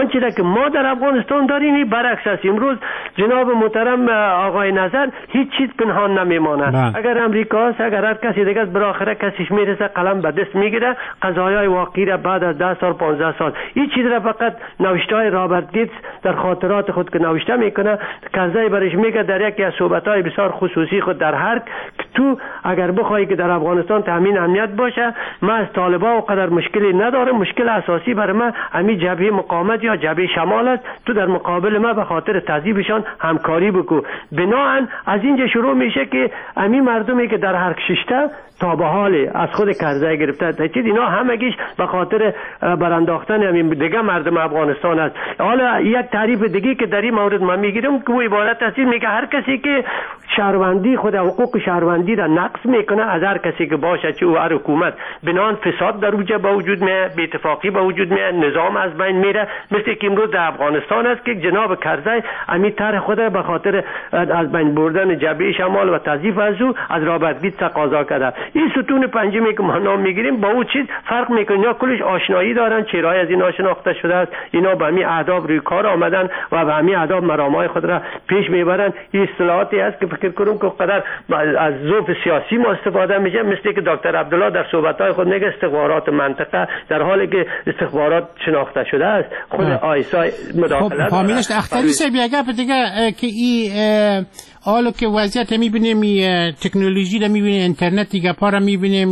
آنچه را که ما در افغانستان داریم برعکس است. امروز جناب محترم آقای نظر هیچ چیز پنهان نمیمانه. اگر امریکا است، اگر هر کسی دیگه است، بالاخره کسیش میرسه قلم به دست میگیره قضایای واقعی را بعد از ده سال پانزده سال. این چیز را فقط نوشته‌های رابرت گیتس در خاطرات خود که نوشته میکنه کذای برش میگه در یکی از صحبت‌های بسیار خصوصی خود در هر تو اگر بخوای که در افغانستان تامین امنیت باشه، ما از طالبان و قدر مشکلی ندارم. مشکل اساسی برای من همین جبهه مقاومت یا جبهه شمال است. تو در مقابل ما به خاطر تذیبشان همکاری بکو. بناهن از اینجا شروع میشه که همین مردمی که در هر کشته تا به حال از خود کرزی گرفته تا چیز اینا همگیش به خاطر برانداختن همین دیگه مردم افغانستان است. حالا یک تعریف دیگه که در این مورد ما میگیرم که عبارت است میگه هر کسی که شهروندی خود حقوق شهروندی را نقض میکنه از هر کسی که باشه چه او هر حکومت بنان فساد در اوجه با وجود میاد، بی اتفاقی با وجود میاد، نظام از بین میره. مثل که امروز در افغانستان است که جناب کرزی همین طرح خود به خاطر از بین بردن جبهه شمال و تضعیف از او از رابرت گیتس تقاضا کرده. این ستون پنجمی که ما نام میگیریم با او چیز فرق میکنه. اینا کلش آشنایی دارن، چهره‌ای از اینا شناخته شده است. اینا به همین اهداف روی کار آمدن و به همین اهداف مرامای خود را پیش میبرن. این اصطلاحاتی است که فکر کنم که قدر از ظروف سیاسی ما استفاده میشه. مثل که دکتر عبدالله در صحبت‌های خود میگه استخبارات منطقه، در حالی که استخبارات شناخته شده است. خود آیسای مداخله خب فامیلش اختری سه بیگه دیگه که این حالا که وضعیت میبینیم تکنولوژی رو میبینیم، اینترنت دیگه پا رو میبینیم،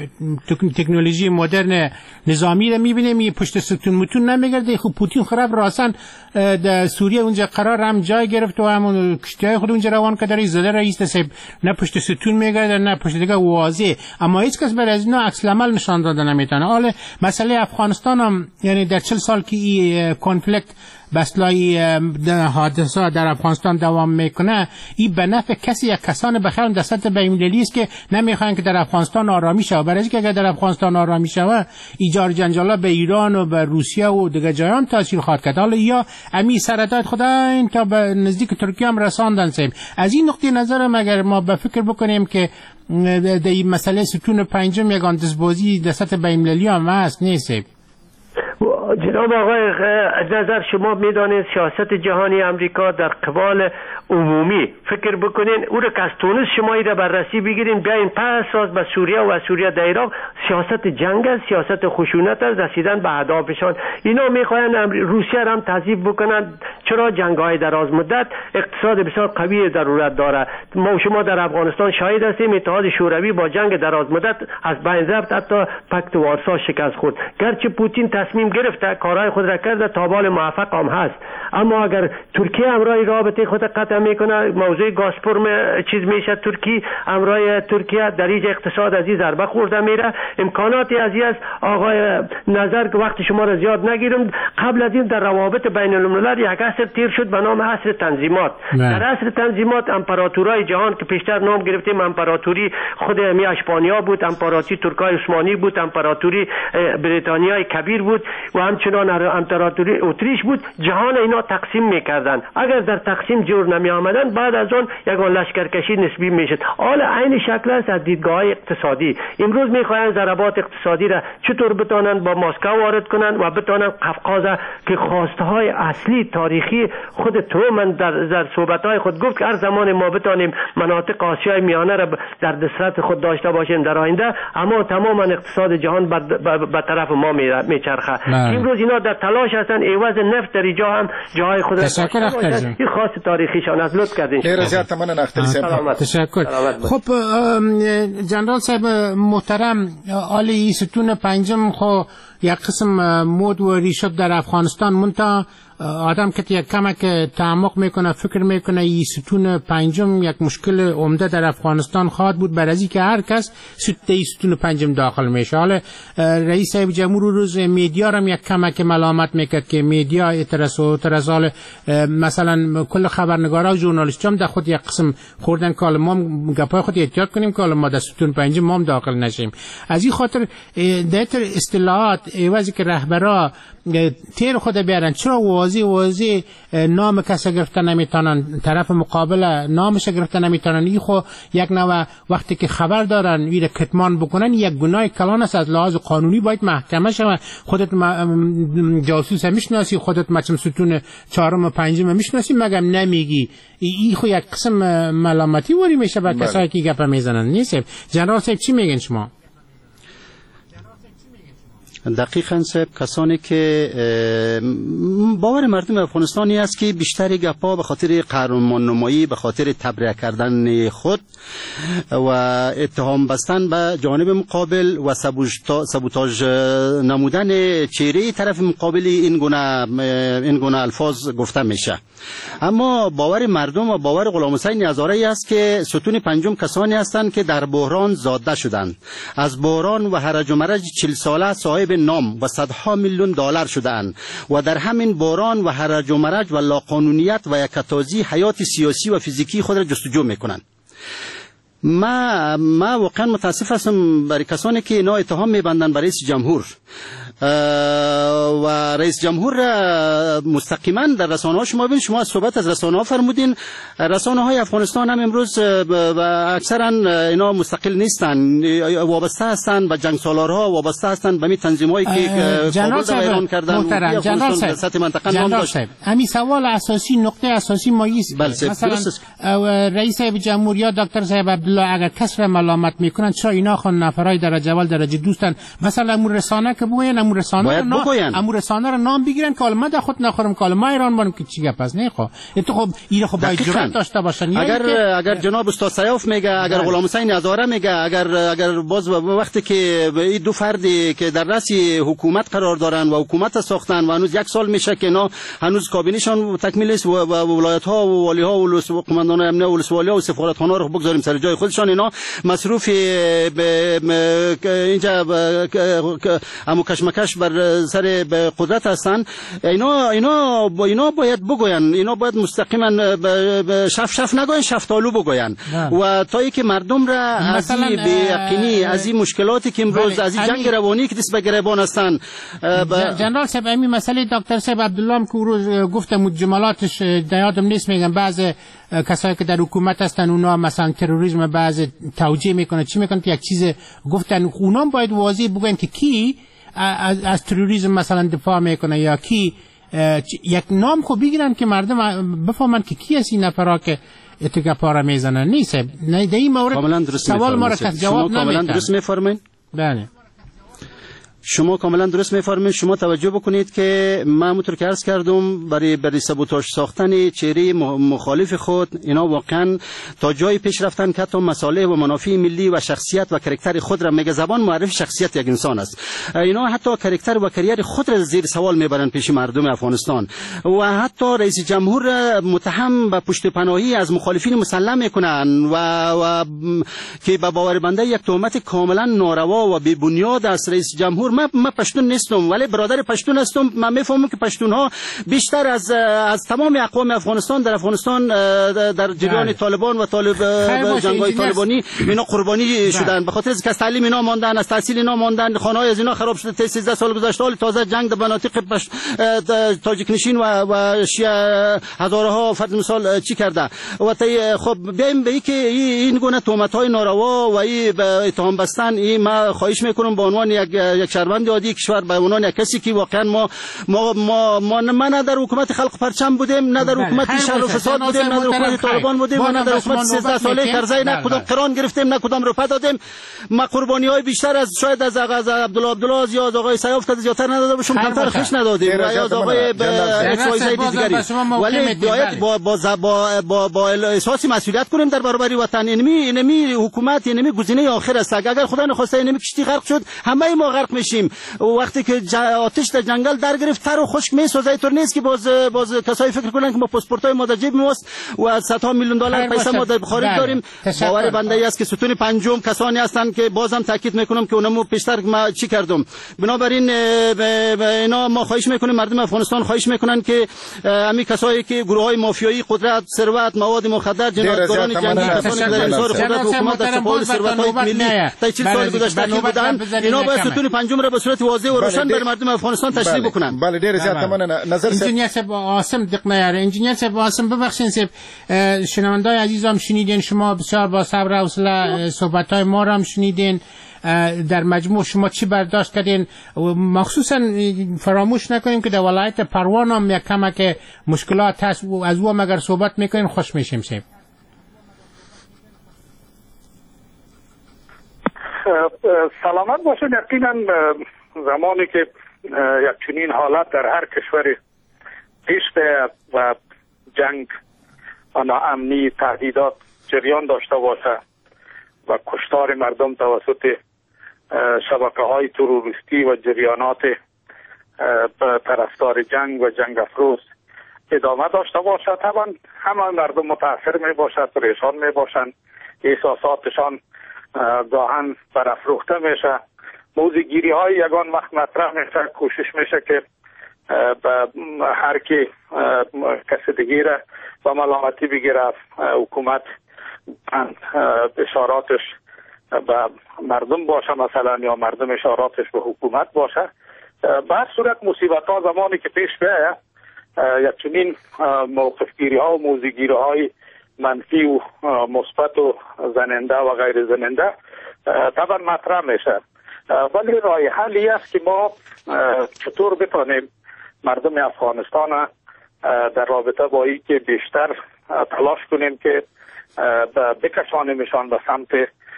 تکنولوژی مدرن نظامی رو میبینیم، پشت ستون متون نمیگرده. خب پوتین خراب راسن در سوریه اونجا قرار هم جای گرفت و همون کشتی‌های خود اونجا روان کرده. زده رئیس سیب نه پشت ستون میگرده نه پشت دیگه واضح، اما هیچ کس بر از اینا عکس العمل نشان داده نمیتونه. حالا مسئله افغانستان هم یعنی در چهل سال که این کنفلیکت بسلای حادثه در افغانستان دوام میکنه، این به نفع کسی یا کسان بخیر در سطح بین‌المللی است که نمیخوان که در افغانستان آرامی شود. برای اینکه اگر در افغانستان آرامی شود ایجار جنجالا به ایران و به روسیه و دیگه جایان تاثیر خواهد کرد. حالا یا امی سرداد خدا این تا به نزدیک ترکیه هم رساندن سیم. از این نقطه نظر اگر ما به فکر بکنیم که در این مسئله ستون پنجم یک اندازه‌بازی در سطح بین‌المللی هم هست نیست. جناب آقای نظر شما میدانید سیاست جهانی امریکا در قبال عمومی فکر بکنین او را که از تونس شما را بررسی بگیرین بیاین پس از به سوریه و سوریه در عراق سیاست جنگ است، سیاست خشونت است، رسیدن به اهدافشان. اینا میخواین روسیه را هم تضعیف بکنن. چرا؟ جنگ‌های دراز مدت اقتصاد بسیار قوی ضرورت داره. ما شما در افغانستان شاهد هستیم اتحاد شوروی با جنگ دراز مدت از بین رفت، حتی پکت وارسا شکست خورد. گرچه پوتین تصمیم گرفته کارهای خود را کرده تا بال موفق هم هست، اما اگر ترکیه همراه رابطه خود قطع میکنه، موضوع گازپرم چیز میشه، ترکیه همراه ترکیه در اینجا اقتصاد از این ضربه خورده میره. امکاناتی از این است آقای نظر که وقت شما را زیاد نگیرم. قبل از این در روابط بین الملل یک عصر تیر شد به نام عصر تنظیمات. نه. در عصر تنظیمات امپراتورای جهان که پیشتر نام گرفتیم، امپراتوری خود امی اشپانیا بود، امپراتوری ترکای عثمانی بود، امپراتوری بریتانیای کبیر بود و همچنان امپراتوری اتریش بود. جهان اینا تقسیم میکردن. اگر در تقسیم جور نمی آمدن بعد از اون یگان لشکرکشی نسبی میشد. حال عین شکل است از دیدگاه اقتصادی. امروز میخواین ضربات اقتصادی را چطور بتونن با مسکو وارد کنن و بتونن قفقاز که خواسته های اصلی تاریخی خود ترومن در در صحبت‌های خود گفت که هر زمان ما بتونیم مناطق آسیای میانه را در دسترس خود داشته باشیم در آینده، اما تماما اقتصاد جهان به طرف ما میچرخه. امروز اینا در تلاش هستن عوض نفت در اینجا هم جای خود تشکر اختر این خاص تاریخیشان از لطف کردین. خیر زیاد تمنن اختر صاحب. تشکر. خب جنرال صاحب محترم، عالی ستون پنجم خو یک قسم مود و ریشت در افغانستان منتا آدم که یک کمک تعمق میکنه فکر میکنه این ستون پنجم یک مشکل عمده در افغانستان خواهد بود برای اینکه هر کس ستون ستون پنجم داخل میشه. حالا رئیس صاحب جمهور روز میدیا هم یک کمک ملامت میکرد که میدیا اعتراض و اعتراض مثلا کل خبرنگارا و ژورنالیست‌ها هم در خود یک قسم خوردن که ما گپای خود احتیاط کنیم که ما در ستون پنجم ما هم داخل نشیم. از این خاطر در اصطلاحات عوضی که رهبرا تیر خود بیارن چرا واضح واضح نام کس گرفته نمیتونن، طرف مقابل نامش گرفته نمیتونن. این خو یک نوع وقتی که خبر دارن ویره کتمان بکنن یک گناه کلان است، از لحاظ قانونی باید محکمه شود. خودت جاسوس میشناسی، خودت مچم ستون چهارم و پنجم میشناسی مگم نمیگی. این خو یک قسم ملامتی وری میشه بر کسایی که گپ میزنن. نیست جنرال صاحب چی میگن شما؟ دقیقاً صاحب، کسانی که باور مردم افغانستانی است که بیشتری گپا به خاطر قهرمان نمایی، به خاطر تبرئه کردن خود و اتهام بستن به جانب مقابل و سبوتاژ نمودن چهره طرف مقابل این گونه این گونه الفاظ گفته میشه. اما باور مردم و باور غلام حسین هزاره است که ستون پنجم کسانی هستند که در بحران زاده شدند، از بحران و هرج و مرج چهل ساله صاحب نام و صدها میلیون دلار شدند و در همین بحران و هرج و مرج و لاقانونیت و یکتازی حیات سیاسی و فیزیکی خود را جستجو میکنند. ما ما واقعا متاسف هستم برای کسانی که اینا اتهام میبندن برای رئیس جمهور و رئیس جمهور مستقیما در رسانه‌ها شما ببین، شما صحبت از رسانه‌ها فرمودین. رسانه‌های افغانستان هم امروز اکثرا اینا مستقل نیستن، وابسته هستن به جنگ سالارها، وابسته هستن به می تنظیم‌هایی که کابل را ویران کردن. محترم جنرال صاحب، جنرال صاحب همین سوال اساسی، نقطه اساسی ما است. مثلا رئیس جمهور یا دکتر صاحب عبدالله اگر کس را ملامت میکنن، چرا اینا خون نفرای درجه اول درجه دوستن؟ مثلا امور رسانه که بگوین، امور رسانه رو نام امور رسانه رو نام بگیرن که من در خود نخورم که ما ایران بانم که چی گپ است. نه خب تو خب این خب باید جرأت داشته باشن. اگر اگر جناب استاد سیاف میگه، اگر غلام حسین هزاره میگه، اگر اگر باز وقتی که این دو فردی که در رأس حکومت قرار دارن و حکومت ساختن و هنوز یک سال میشه که اینا هنوز کابینهشون تکمیل است و ولایت ها و والی ها و قماندان امنیت و ولسوالی ها و سفارتخانه ها رو بگذاریم سر جای خودشان، اینا مصروف اینجا امو کشمکش بر سر قدرت هستن. اینا اینا اینا باید بگوین، اینا باید مستقیما شف شف نگوین، شفتالو بگوین و تا ای که مردم را از این بی‌یقینی، از این مشکلاتی که امروز از این جنگ روانی که دست به گریبان هستن. جنرال صاحب همین مسئله دکتر صاحب عبدالله که روز گفتم جملاتش یادم نیست، میگم بعض کسایی که در حکومت هستن اونا مثلا تروریسم بعض توجیه میکنه چی میکنه یک چیز گفتن، اونا باید واضح بگن که کی از, از تروریسم مثلا دفاع میکنه یا کی یک نام خو بگیرن که مردم بفهمن که کی از این نفرا که اتقا را میزنن. نیست نه در این مورد سوال ما را کس جواب نمیدن. کاملا درست میفرمایید. بله شما کاملا درست میفرمایید. شما توجه بکنید که من همونطور که عرض کردم برای برای سابوتاژ ساختن چهره مخالف خود، اینا واقعا تا جای پیش رفتن که حتی مصالح و منافع ملی و شخصیت و کاراکتر خود را میگه. زبان معرف شخصیت یک انسان است. اینا حتی کاراکتر و کریر خود را زیر سوال میبرن پیش مردم افغانستان و حتی رئیس جمهور متهم به پشت پناهی از مخالفین مسلم میکنن و, و که به باور بنده یک تهمت کاملا ناروا و بی بنیاد است. رئیس جمهور من من پشتون نیستم ولی برادر پشتون هستم. من میفهمم که پشتون ها بیشتر از از تمام اقوام افغانستان در افغانستان در جریان طالبان و طالب جنگای طالبانی اینا قربانی شدن به خاطر اینکه از تعلیم اینا ماندن، از تحصیل اینا ماندن، خانه‌های از اینا خراب شده. تا سیزده سال گذشته حال تازه جنگ در مناطق تاجیک نشین و و شیعه هزاره ها فرض مثال چی کرده و تا خب بیایم به اینکه این گونه تهمت های ناروا و این اتهام بستن، این ما خواهش میکنم به عنوان یک یک شهروند عادی کشور، به عنوان یک کسی که واقعا ما ما ما, ما نه در حکومت خلق پرچم بودیم، نه در حکومت شر و فساد بودیم، نه در حکومت طالبان بودیم، نه در حکومت سیزده ساله کرزی، نه کدام قران گرفتیم، نه کدام رفاه دادیم. ما قربانی های بیشتر از شاید از آقای عبدالله عبدالله یا از آقای سیاف که زیاتر نداده باشیم، کمتر خش ندادیم و یا از آقای اکسوایزی دیگری. ولی باید با با با با احساس مسئولیت کنیم در برابر وطن. اینمی اینمی حکومت اینمی گزینه آخر است. اگر خدا نخواسته اینمی کشتی غرق شد همه ما غرق میشیم. وقتی که آتش در جنگل در گرفت تر و خشک میسوزه. اینطور نیست که باز باز کسایی فکر کنن که ما پاسپورت‌های ما در جیب ماست و صدها میلیون دلار پیسه ما در خارج داریم. باور بنده ای است که ستون پنجم کسانی هستند که بازم تاکید میکنم که اونمو پیشتر ما چی کردم. بنابراین اینا ما خواهش میکنیم، مردم افغانستان خواهش میکنن که همین کسایی که گروه‌های مافیایی قدرت، ثروت، مواد مخدر، جنایتکاران جنگی، کسانی که در انحصار قدرت حکومت در سپاه ثروت‌های ملی تا چهل سال گذشته که بودن، اینا باید ستون پنجم را به صورت واضح و روشن بر مردم افغانستان تشریح بله. بکنن. بله ډیر زیات مننه. نظر انجینیر صاحب عاصم دقیق نیاره. انجینیر صاحب عاصم ببخشید صاحب، شنوندای عزیزم شنیدین، شما بسیار با صبر و حوصله صحبت‌های ما را هم شنیدین. در مجموع شما چی برداشت کردین؟ مخصوصا فراموش نکنیم که در ولایت پروان هم یک کمک مشکلات هست، از او هم اگر صحبت میکنین خوش میشیم. صاحب سلامت باشید. یقینا زمانی که یک چنین حالت در هر کشوری پیش بیاید و جنگ و ناامنی تهدیدات جریان داشته باشه و کشتار مردم توسط شبکه های تروریستی و جریانات طرفدار جنگ و جنگ افروز ادامه داشته باشه، طبعا همه مردم متاثر می باشد، پریشان می باشند، احساساتشان گاهن برافروخته میشه. موضوعگیری های یگان وقت مطرح میشه، کوشش میشه که به هر کی کسی دیگه و ملامتی بگیره، حکومت اشاراتش به مردم باشه مثلا، یا مردم اشاراتش به حکومت باشه. به هر صورت مصیبت ها زمانی که پیش بیاید، یک چنین موقفگیری ها و موضوعگیری های منفی و مثبت و زننده و غیر زننده طبعا مطرح میشه، ولی راه حلی است که ما چطور بتونیم مردم افغانستان در رابطه با این که بیشتر تلاش کنیم که بکشانیمشان به سمت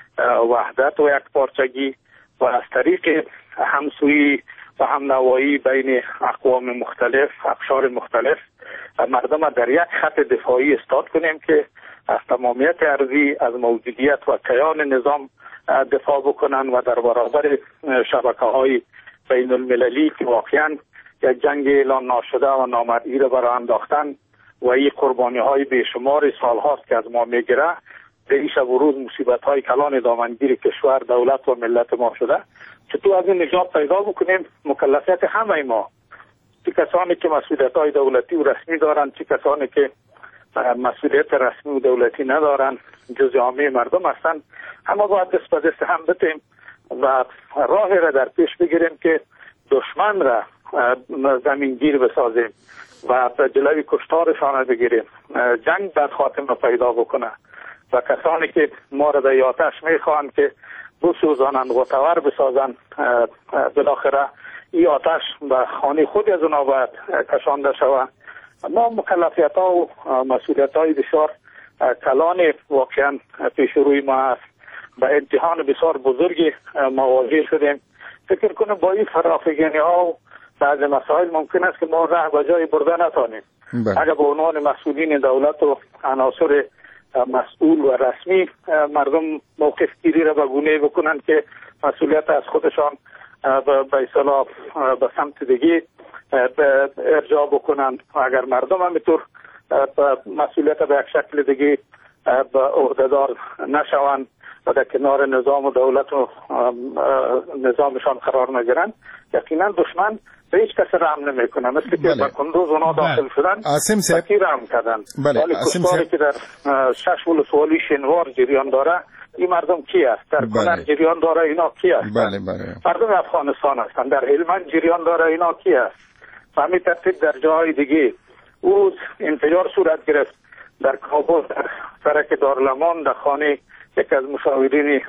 وحدت و یکپارچگی و از طریق همسویی و همنوایی بین اقوام مختلف، اقشار مختلف، مردم در یک خط دفاعی استاد کنیم که از تمامیت ارضی، از موجودیت و کیان نظام دفاع بکنن و در برابر شبکه های بین المللی که واقعا یک جنگ اعلان ناشده و نامرئی را برای انداختن و این قربانی های بیشمار سال هاست که از ما میگیره، به این شب و روز مصیبت های کلان دامنگیر کشور، دولت و ملت ما شده. چطور از این نجات پیدا بکنیم؟ مکلفیت همه ما، چه کسانی که مسئولیت های دولتی و رسمی دارن، چه کسانی که مسئولیت رسمی و دولتی ندارن، جز عامه مردم هستن، همه باید دست به دست هم بتیم و راهی را در پیش بگیریم که دشمن را زمینگیر بسازیم و جلوی کشتارشان بگیریم. جنگ بعد خاتمه پیدا بکنه و کسانی که ما را به آتش میخوان که بسوزانند و تور بسازند، بالاخره این آتش به خانه خود از اونا باید کشانده شود. ما مکلفیت ها و مسئولیت های بسیار کلان واقعا پیش روی ما است. به امتحان بسیار بزرگی مواجه شدیم. فکر کنم با این فرافکنی ها و بعض مسائل ممکن است که ما راه به جای برده نتانیم. اگر به عنوان مسئولین دولت و عناصر مسئول و رسمی مردم موقف گیری را به گونه بکنن که مسئولیت از خودشان به اصطلاح به سمت دیگه ارجاع بکنن و اگر مردم همینطور مسئولیت به یک شکل دیگه به عهدهدار نشوند و در کنار نظام و دولت و نظامشان قرار نگیرن، یقینا دشمن به هیچ کس رحم نمیکنه. مثل که به کندوز اونا داخل شدن بکی رحم کردن، ولی کشتاری که در شش ولسوالی شنوار جریان داره این مردم کی است؟ در کنر جریان داره اینا کی است؟ بله بله. مردم افغانستان هستند. در هلمند جریان داره اینا کی است؟ و همین ترتیب در جاهای دیگه. او روز انفجار صورت گرفت در کابل، در سرک دارالمان، در خانه یک از مشاورین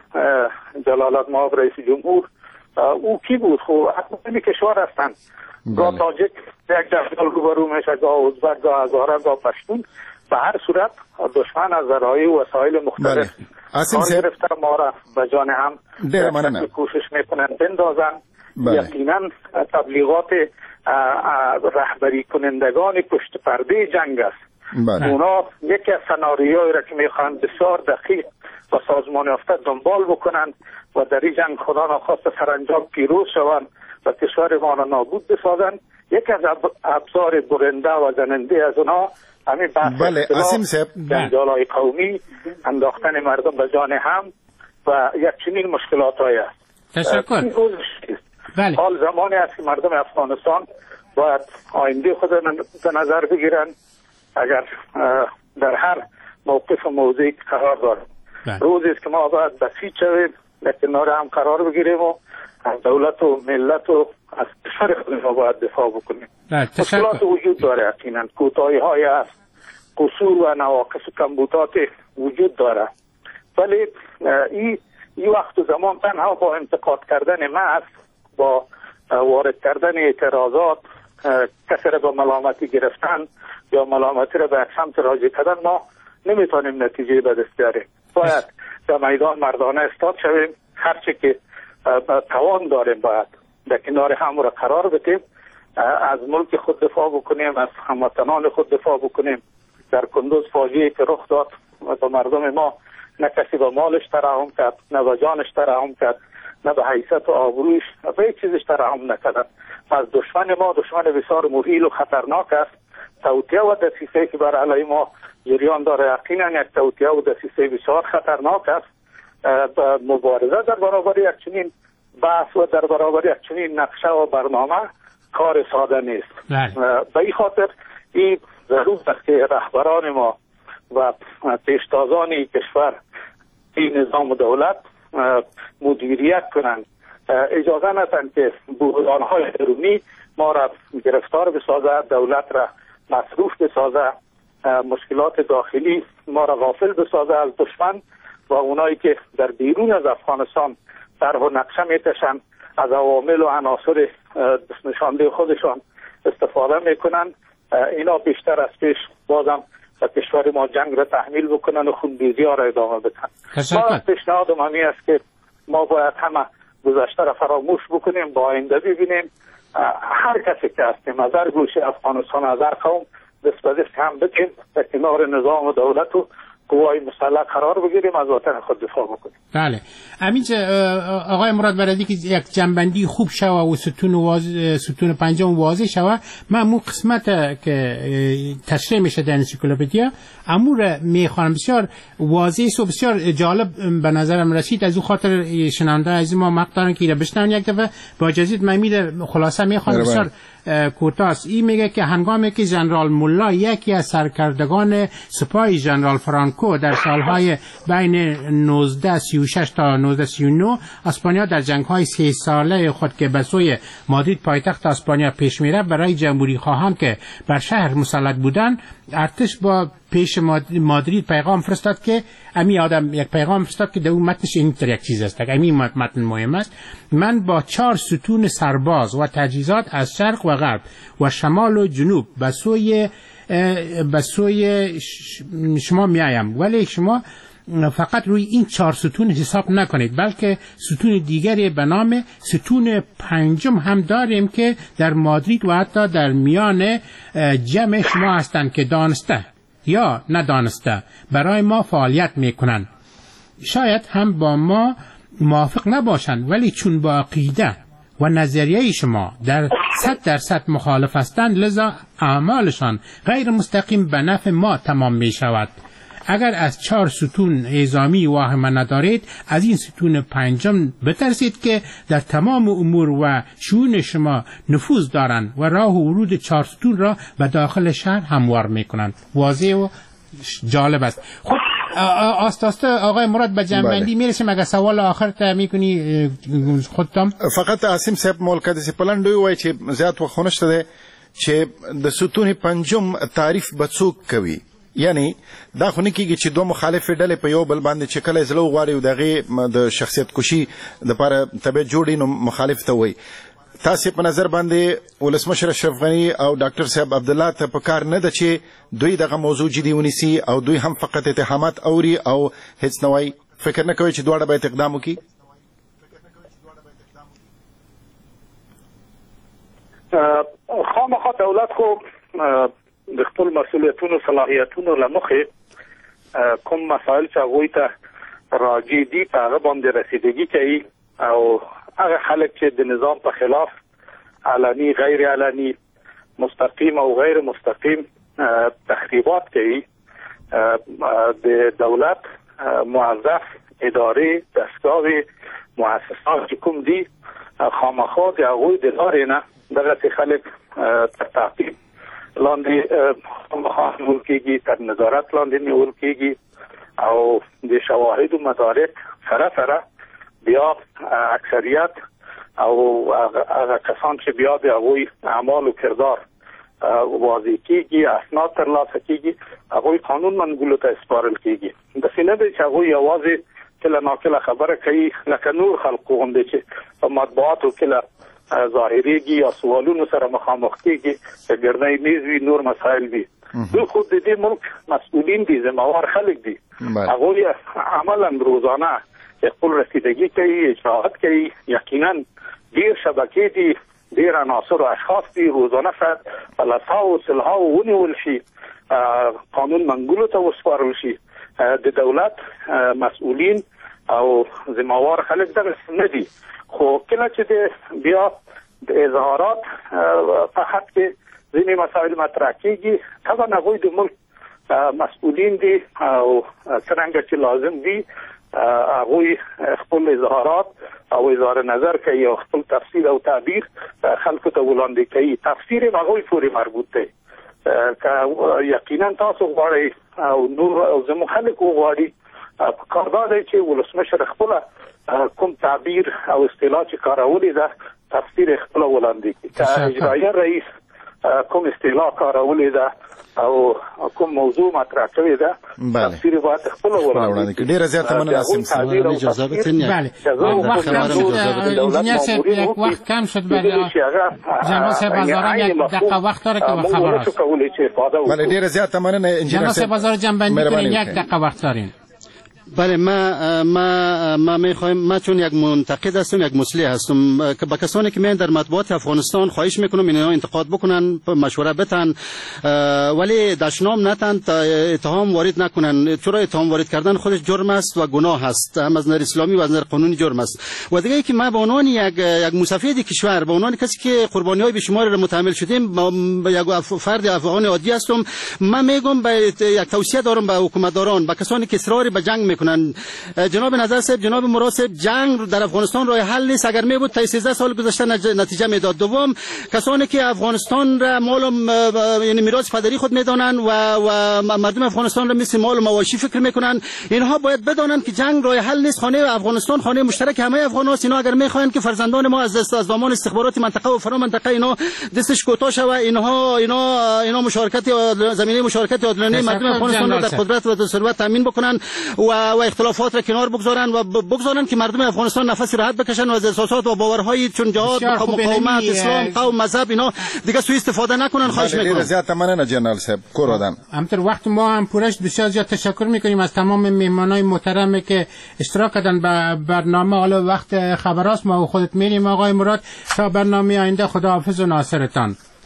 جلالت مآب رئیس جمهور. او کی بود؟ خب اقوام کشور هستند. گاه تاجک یک جنگال روبرو میشه، گاه ازبک، گاه هزاره، گاه پشتون. به هر صورت دشمن از ذرایع و وسایل مختلف کار گرفته ما را به جان هم کوشش میکنن بندازن. یقینا تبلیغات رهبری کنندگان پشت پرده جنگ است. اونا یکی از سناریوهایی را که میخوان بسیار دقیق و سازمان یافته دنبال بکنن و در این جنگ خدا نخواست سرانجام پیروز شوند و کشور ما را نابود بسازن. یکی از ابزار برنده و زننده از اونها همین بحث بله جنجال‌های قومی، انداختن مردم به جان هم و یک چنین مشکلات های است. تشکر. بله. حال زمانی است که مردم افغانستان باید آینده خود در نظر بگیرن. اگر در هر موقف و موضعی قرار دارد، روزی است که ما باید بسیج شویم در کنار هم قرار بگیریم و از دولت و ملت و از کشور خود ما باید دفاع بکنیم. مشکلات وجود داره، یقینا کوتاهی های هست، قصور و نواقص و کمبودات وجود داره، ولی این این وقت و زمان تنها با انتقاد کردن محض، با وارد کردن اعتراضات، کسی را به ملامتی گرفتن یا ملامتی را به سمت راجع کردن ما نمیتونیم نتیجه به دست بیاریم. باید در میدان مردانه استاد شویم، هرچی که توان داریم باید در کنار هم را قرار بدیم، از ملک خود دفاع بکنیم، از هموطنان خود دفاع بکنیم. در کندوز فاجعه‌ای که رخ داد به مردم ما، نه کسی به مالش ترحم کرد، نه به جانش ترحم کرد، نه به حیثیت و آبرویش، نه به هیچ چیزش ترحم نکردن. از دشمن ما دشمن بسیار مهیل و خطرناک است. توطئه و دسیسه که بر علیه ما جریان داره یقینا یک توطئه و دسیسه بسیار خطرناک است. مبارزه در برابر یک چنین بحث و در برابر یک چنین نقشه و برنامه کار ساده نیست. به این خاطر این ضرور است که رهبران ما و پیشتازان کشور این نظام و دولت مدیریت کنند، اجازه ندهند که بحران‌های درونی ما را گرفتار بسازد، دولت را مصروف بسازد، مشکلات داخلی ما را غافل بسازد از دشمن و اونایی که در بیرون از افغانستان طرح و نقشه می‌کشند، از عوامل و عناصر نشانده خودشان استفاده میکنن. اینا بیشتر از پیش بازم و کشور ما جنگ را تحمیل بکنن و خونریزی ها را ادامه بدن. ما پیشنهادم همین است که ما باید همه گذشته را فراموش بکنیم، با آینده ببینیم. هر کسی که هستیم از هر گوشه افغانستان، از هر قوم دست به دست هم بکنیم، در کنار نظام و دولت و قوای مسلح قرار بگیریم، از وطن خود دفاع بکنیم. بله. همین آقای مراد برادی که یک جنبندی خوب شوه و ستون واز... ستون پنجم واضح شوه، من مو قسمت که تشریح میشه در انسیکلوپدیا امور میخوانم بسیار واضح و بسیار جالب به نظرم رسید. از او خاطر شنونده از ما مقدارن که بشنون یک دفعه با اجازهت من میره خلاصه میخوانم بسیار کوتاه. این میگه که هنگامی که ژنرال مولا یکی از سرکردگان سپاه ژنرال فرانکو در سالهای بین نوزده سی و شش تا نوزده سی و نه اسپانیا در جنگ‌های سه ساله خود که به سوی مادرید پایتخت اسپانیا پیش میره، برای جمهوری خواهان که بر شهر مسلط بودند ارتش با پیش مادرید پیغام فرستاد که امی آدم یک پیغام فرستاد که در اون متنش این طور یک چیز است، امی متن مهم است: من با چهار ستون سرباز و تجهیزات از شرق و غرب و شمال و جنوب به سوی به سوی شما میایم، ولی شما فقط روی این چهار ستون حساب نکنید، بلکه ستون دیگری به نام ستون پنجم هم داریم که در مادرید و حتی در میان جمع شما هستند که دانسته یا ندانسته برای ما فعالیت میکنند. شاید هم با ما موافق نباشند، ولی چون با عقیده و نظریه شما در صد درصد مخالف هستند، لذا اعمالشان غیر مستقیم به نفع ما تمام می شود. اگر از چهار ستون اعزامی واهم ندارید، از این ستون پنجم بترسید که در تمام امور و شؤون شما نفوذ دارند و راه ورود چهار ستون را به داخل شهر هموار می کنند. واضح و جالب است. خب آست آست آقای مراد به جنبندی میرسیم. اگر سوال آخر ته میکنی خودتم. فقط عاصم صاحب مولکه د سپلندوی وای چې زیات وخت نشته ده چې د ستون پنجم تعریف بڅوک کوي، یعنی دا خو نه کېږي چې دوه مخالفې ډلې په یو بل باندې چې کله زړه وغواړي او د هغې د شخصیت کشي دپاره طبیعت جوړي نو مخالف ته وایي. تاسې په نظر باندې ولسمشر اشرف غني او ډاکټر صاحب عبدالله ته په کار نه ده چې دوی دغه موضوع جدي ونیسي او دوی هم فقط اتهامات اوري او هیڅ نه وایي؟ فکر نه کوي چې دواړه باید اقدام وکړي؟ خامخا دولت خو د خپل مسؤلیتونو صلاحیتونو له مخې کوم مسایل چې هغوی ته راجع دي په هغه باندې رسیدګي کوي او هغه خلک چې د نظام په خلاف علني غیر علني مستقیم او غیر مستقیم تخریبات کوي، د دولت موظف ادارې دستګاوې مؤسسات چې کوم دي خامخا د هغوی د لارې نه دغسې خلک تر تعقیب لاندې خامخا نیول کېږي، تر نظارت لاندې نیول کېږي او د شواهد و مدارک سره سره بیا اکثریت او هغه کسان چې بیا د هغوی اعمال و کردار واضح کیږي، اسناد ترلاسه کیږي، هغوی قانون منګولو ته سپارل کیږي. داسې نه دی چې هغوی یوازې کله ناکله خبره کوي لکه نور خلقو غوندې چې په مطبوعاتو کله ظاهریږي یا سوالونو سره مخامخ کیږي، ګرنۍ میز وي، نور مسایل وي. دوی خود د دې ملک مسئولین دي، ذمہوار خلک دي. هغوی عملا روزانه خپل رسیدگی کوي، اجراءات کوي. یقینا ډیر شبکې دي، ډیر عناصر او اشخاص دي، روزانه شاید لسها او سلها ونیول شي، قانون منګولو ته وسپارل شي. د دولت مسئولین او ذمہوار خلک دغه نه دي. خو کله چې د بیا د اظهارات په حق کې ځینې مسایل مطرح کیږي، طبعا هغوی د ملک مسئولین دي او څرنګه چې لازم دي هغوی خپل اظهارات او اظهار نظر کوي او خپل تفسیر او تعبیر خلکو ته وړاندې کوي. تفسیر یې هغوی پورې مربوط دی. که یقینا تاسو غواړئ او نور او زموږ خلک وغواړي، پکار دا دی چې ولسمشر خپله کوم تعبیر او اصطلاح چې کارولې ده تفسیر خپله وړاندې کړي. که اجرایه رئیس کوم اصطلاح کارولې ده او کوم موضوع مطرح کړی ده تفسیر باید خپل وړاندې کړي. ډیره زیاته مننه نسیم صاحب. اجازه بدین. بله وقت کم شد، انجینیر صاحب یک وقت کم شد برای جناب صاحب هزاران یک دقیقه وقت داره که خبر است. بله ډیره زیاته مننه انجینیر صاحب. جناب صاحب هزار جنبندی کنین، یک دقیقه وقت دارین. بله ما ما ما میخوایم، ما چون یک منتقد هستم، یک مصلح هستم، که با کسانی که میان در مطبوعات افغانستان خواهش میکنم اینا انتقاد بکنن، مشوره بتن، ولی دشنام نتن، اتهام وارد نکنن، چرا اتهام وارد کردن خودش جرم است و گناه است، هم از نظر اسلامی و از نظر قانونی جرم است. و دیگه که ما به عنوان یک یک مستفید کشور، به عنوان کسی که قربانی های بیشماری را متحمل شدیم، یک فرد افغان عادی هستم، من میگم به یک توصیه دارم به حکومتداران، به کسانی که اصرار به جنگ کنن. جناب نظر صاحب، جناب مراد صاحب، جنگ در افغانستان راه حل نیست. اگر می بود تا سیزده سال گذشته نتیجه میداد. دوم، کسانی که افغانستان را مال یعنی میراث پدری خود میدانن و و مردم افغانستان را مثل مال و مواشی فکر میکنن، اینها باید بدانند که جنگ راه حل نیست. خانه افغانستان خانه مشترک همه افغاناست. اینا اگر میخواهند که فرزندان ما از دست از دامان استخبارات منطقه و فرا منطقه اینا دستش کوتاه شوه، اینها اینا اینا مشارکت زمینه مشارکت عادلانه مردم افغانستان را در قدرت و ثروت تامین بکنن و و اختلافات را کنار بگذارن و بگذارن که مردم افغانستان نفس راحت بکشن و از احساسات و باورهای چون جهاد، مقاومت، اسلام، قوم، مذهب اینا دیگه سوء استفاده نکنن. خواهش میکنم. زیاد مننه جنرال صاحب. کورودان همطور وقت ما هم پورش بسیار زیاد تشکر میکنیم از تمام مهمانای محترمی که اشتراک کردن به برنامه. حالا وقت خبراست، ما خودت میریم آقای مراد تا برنامه آینده. خداحافظ و ناصرتان.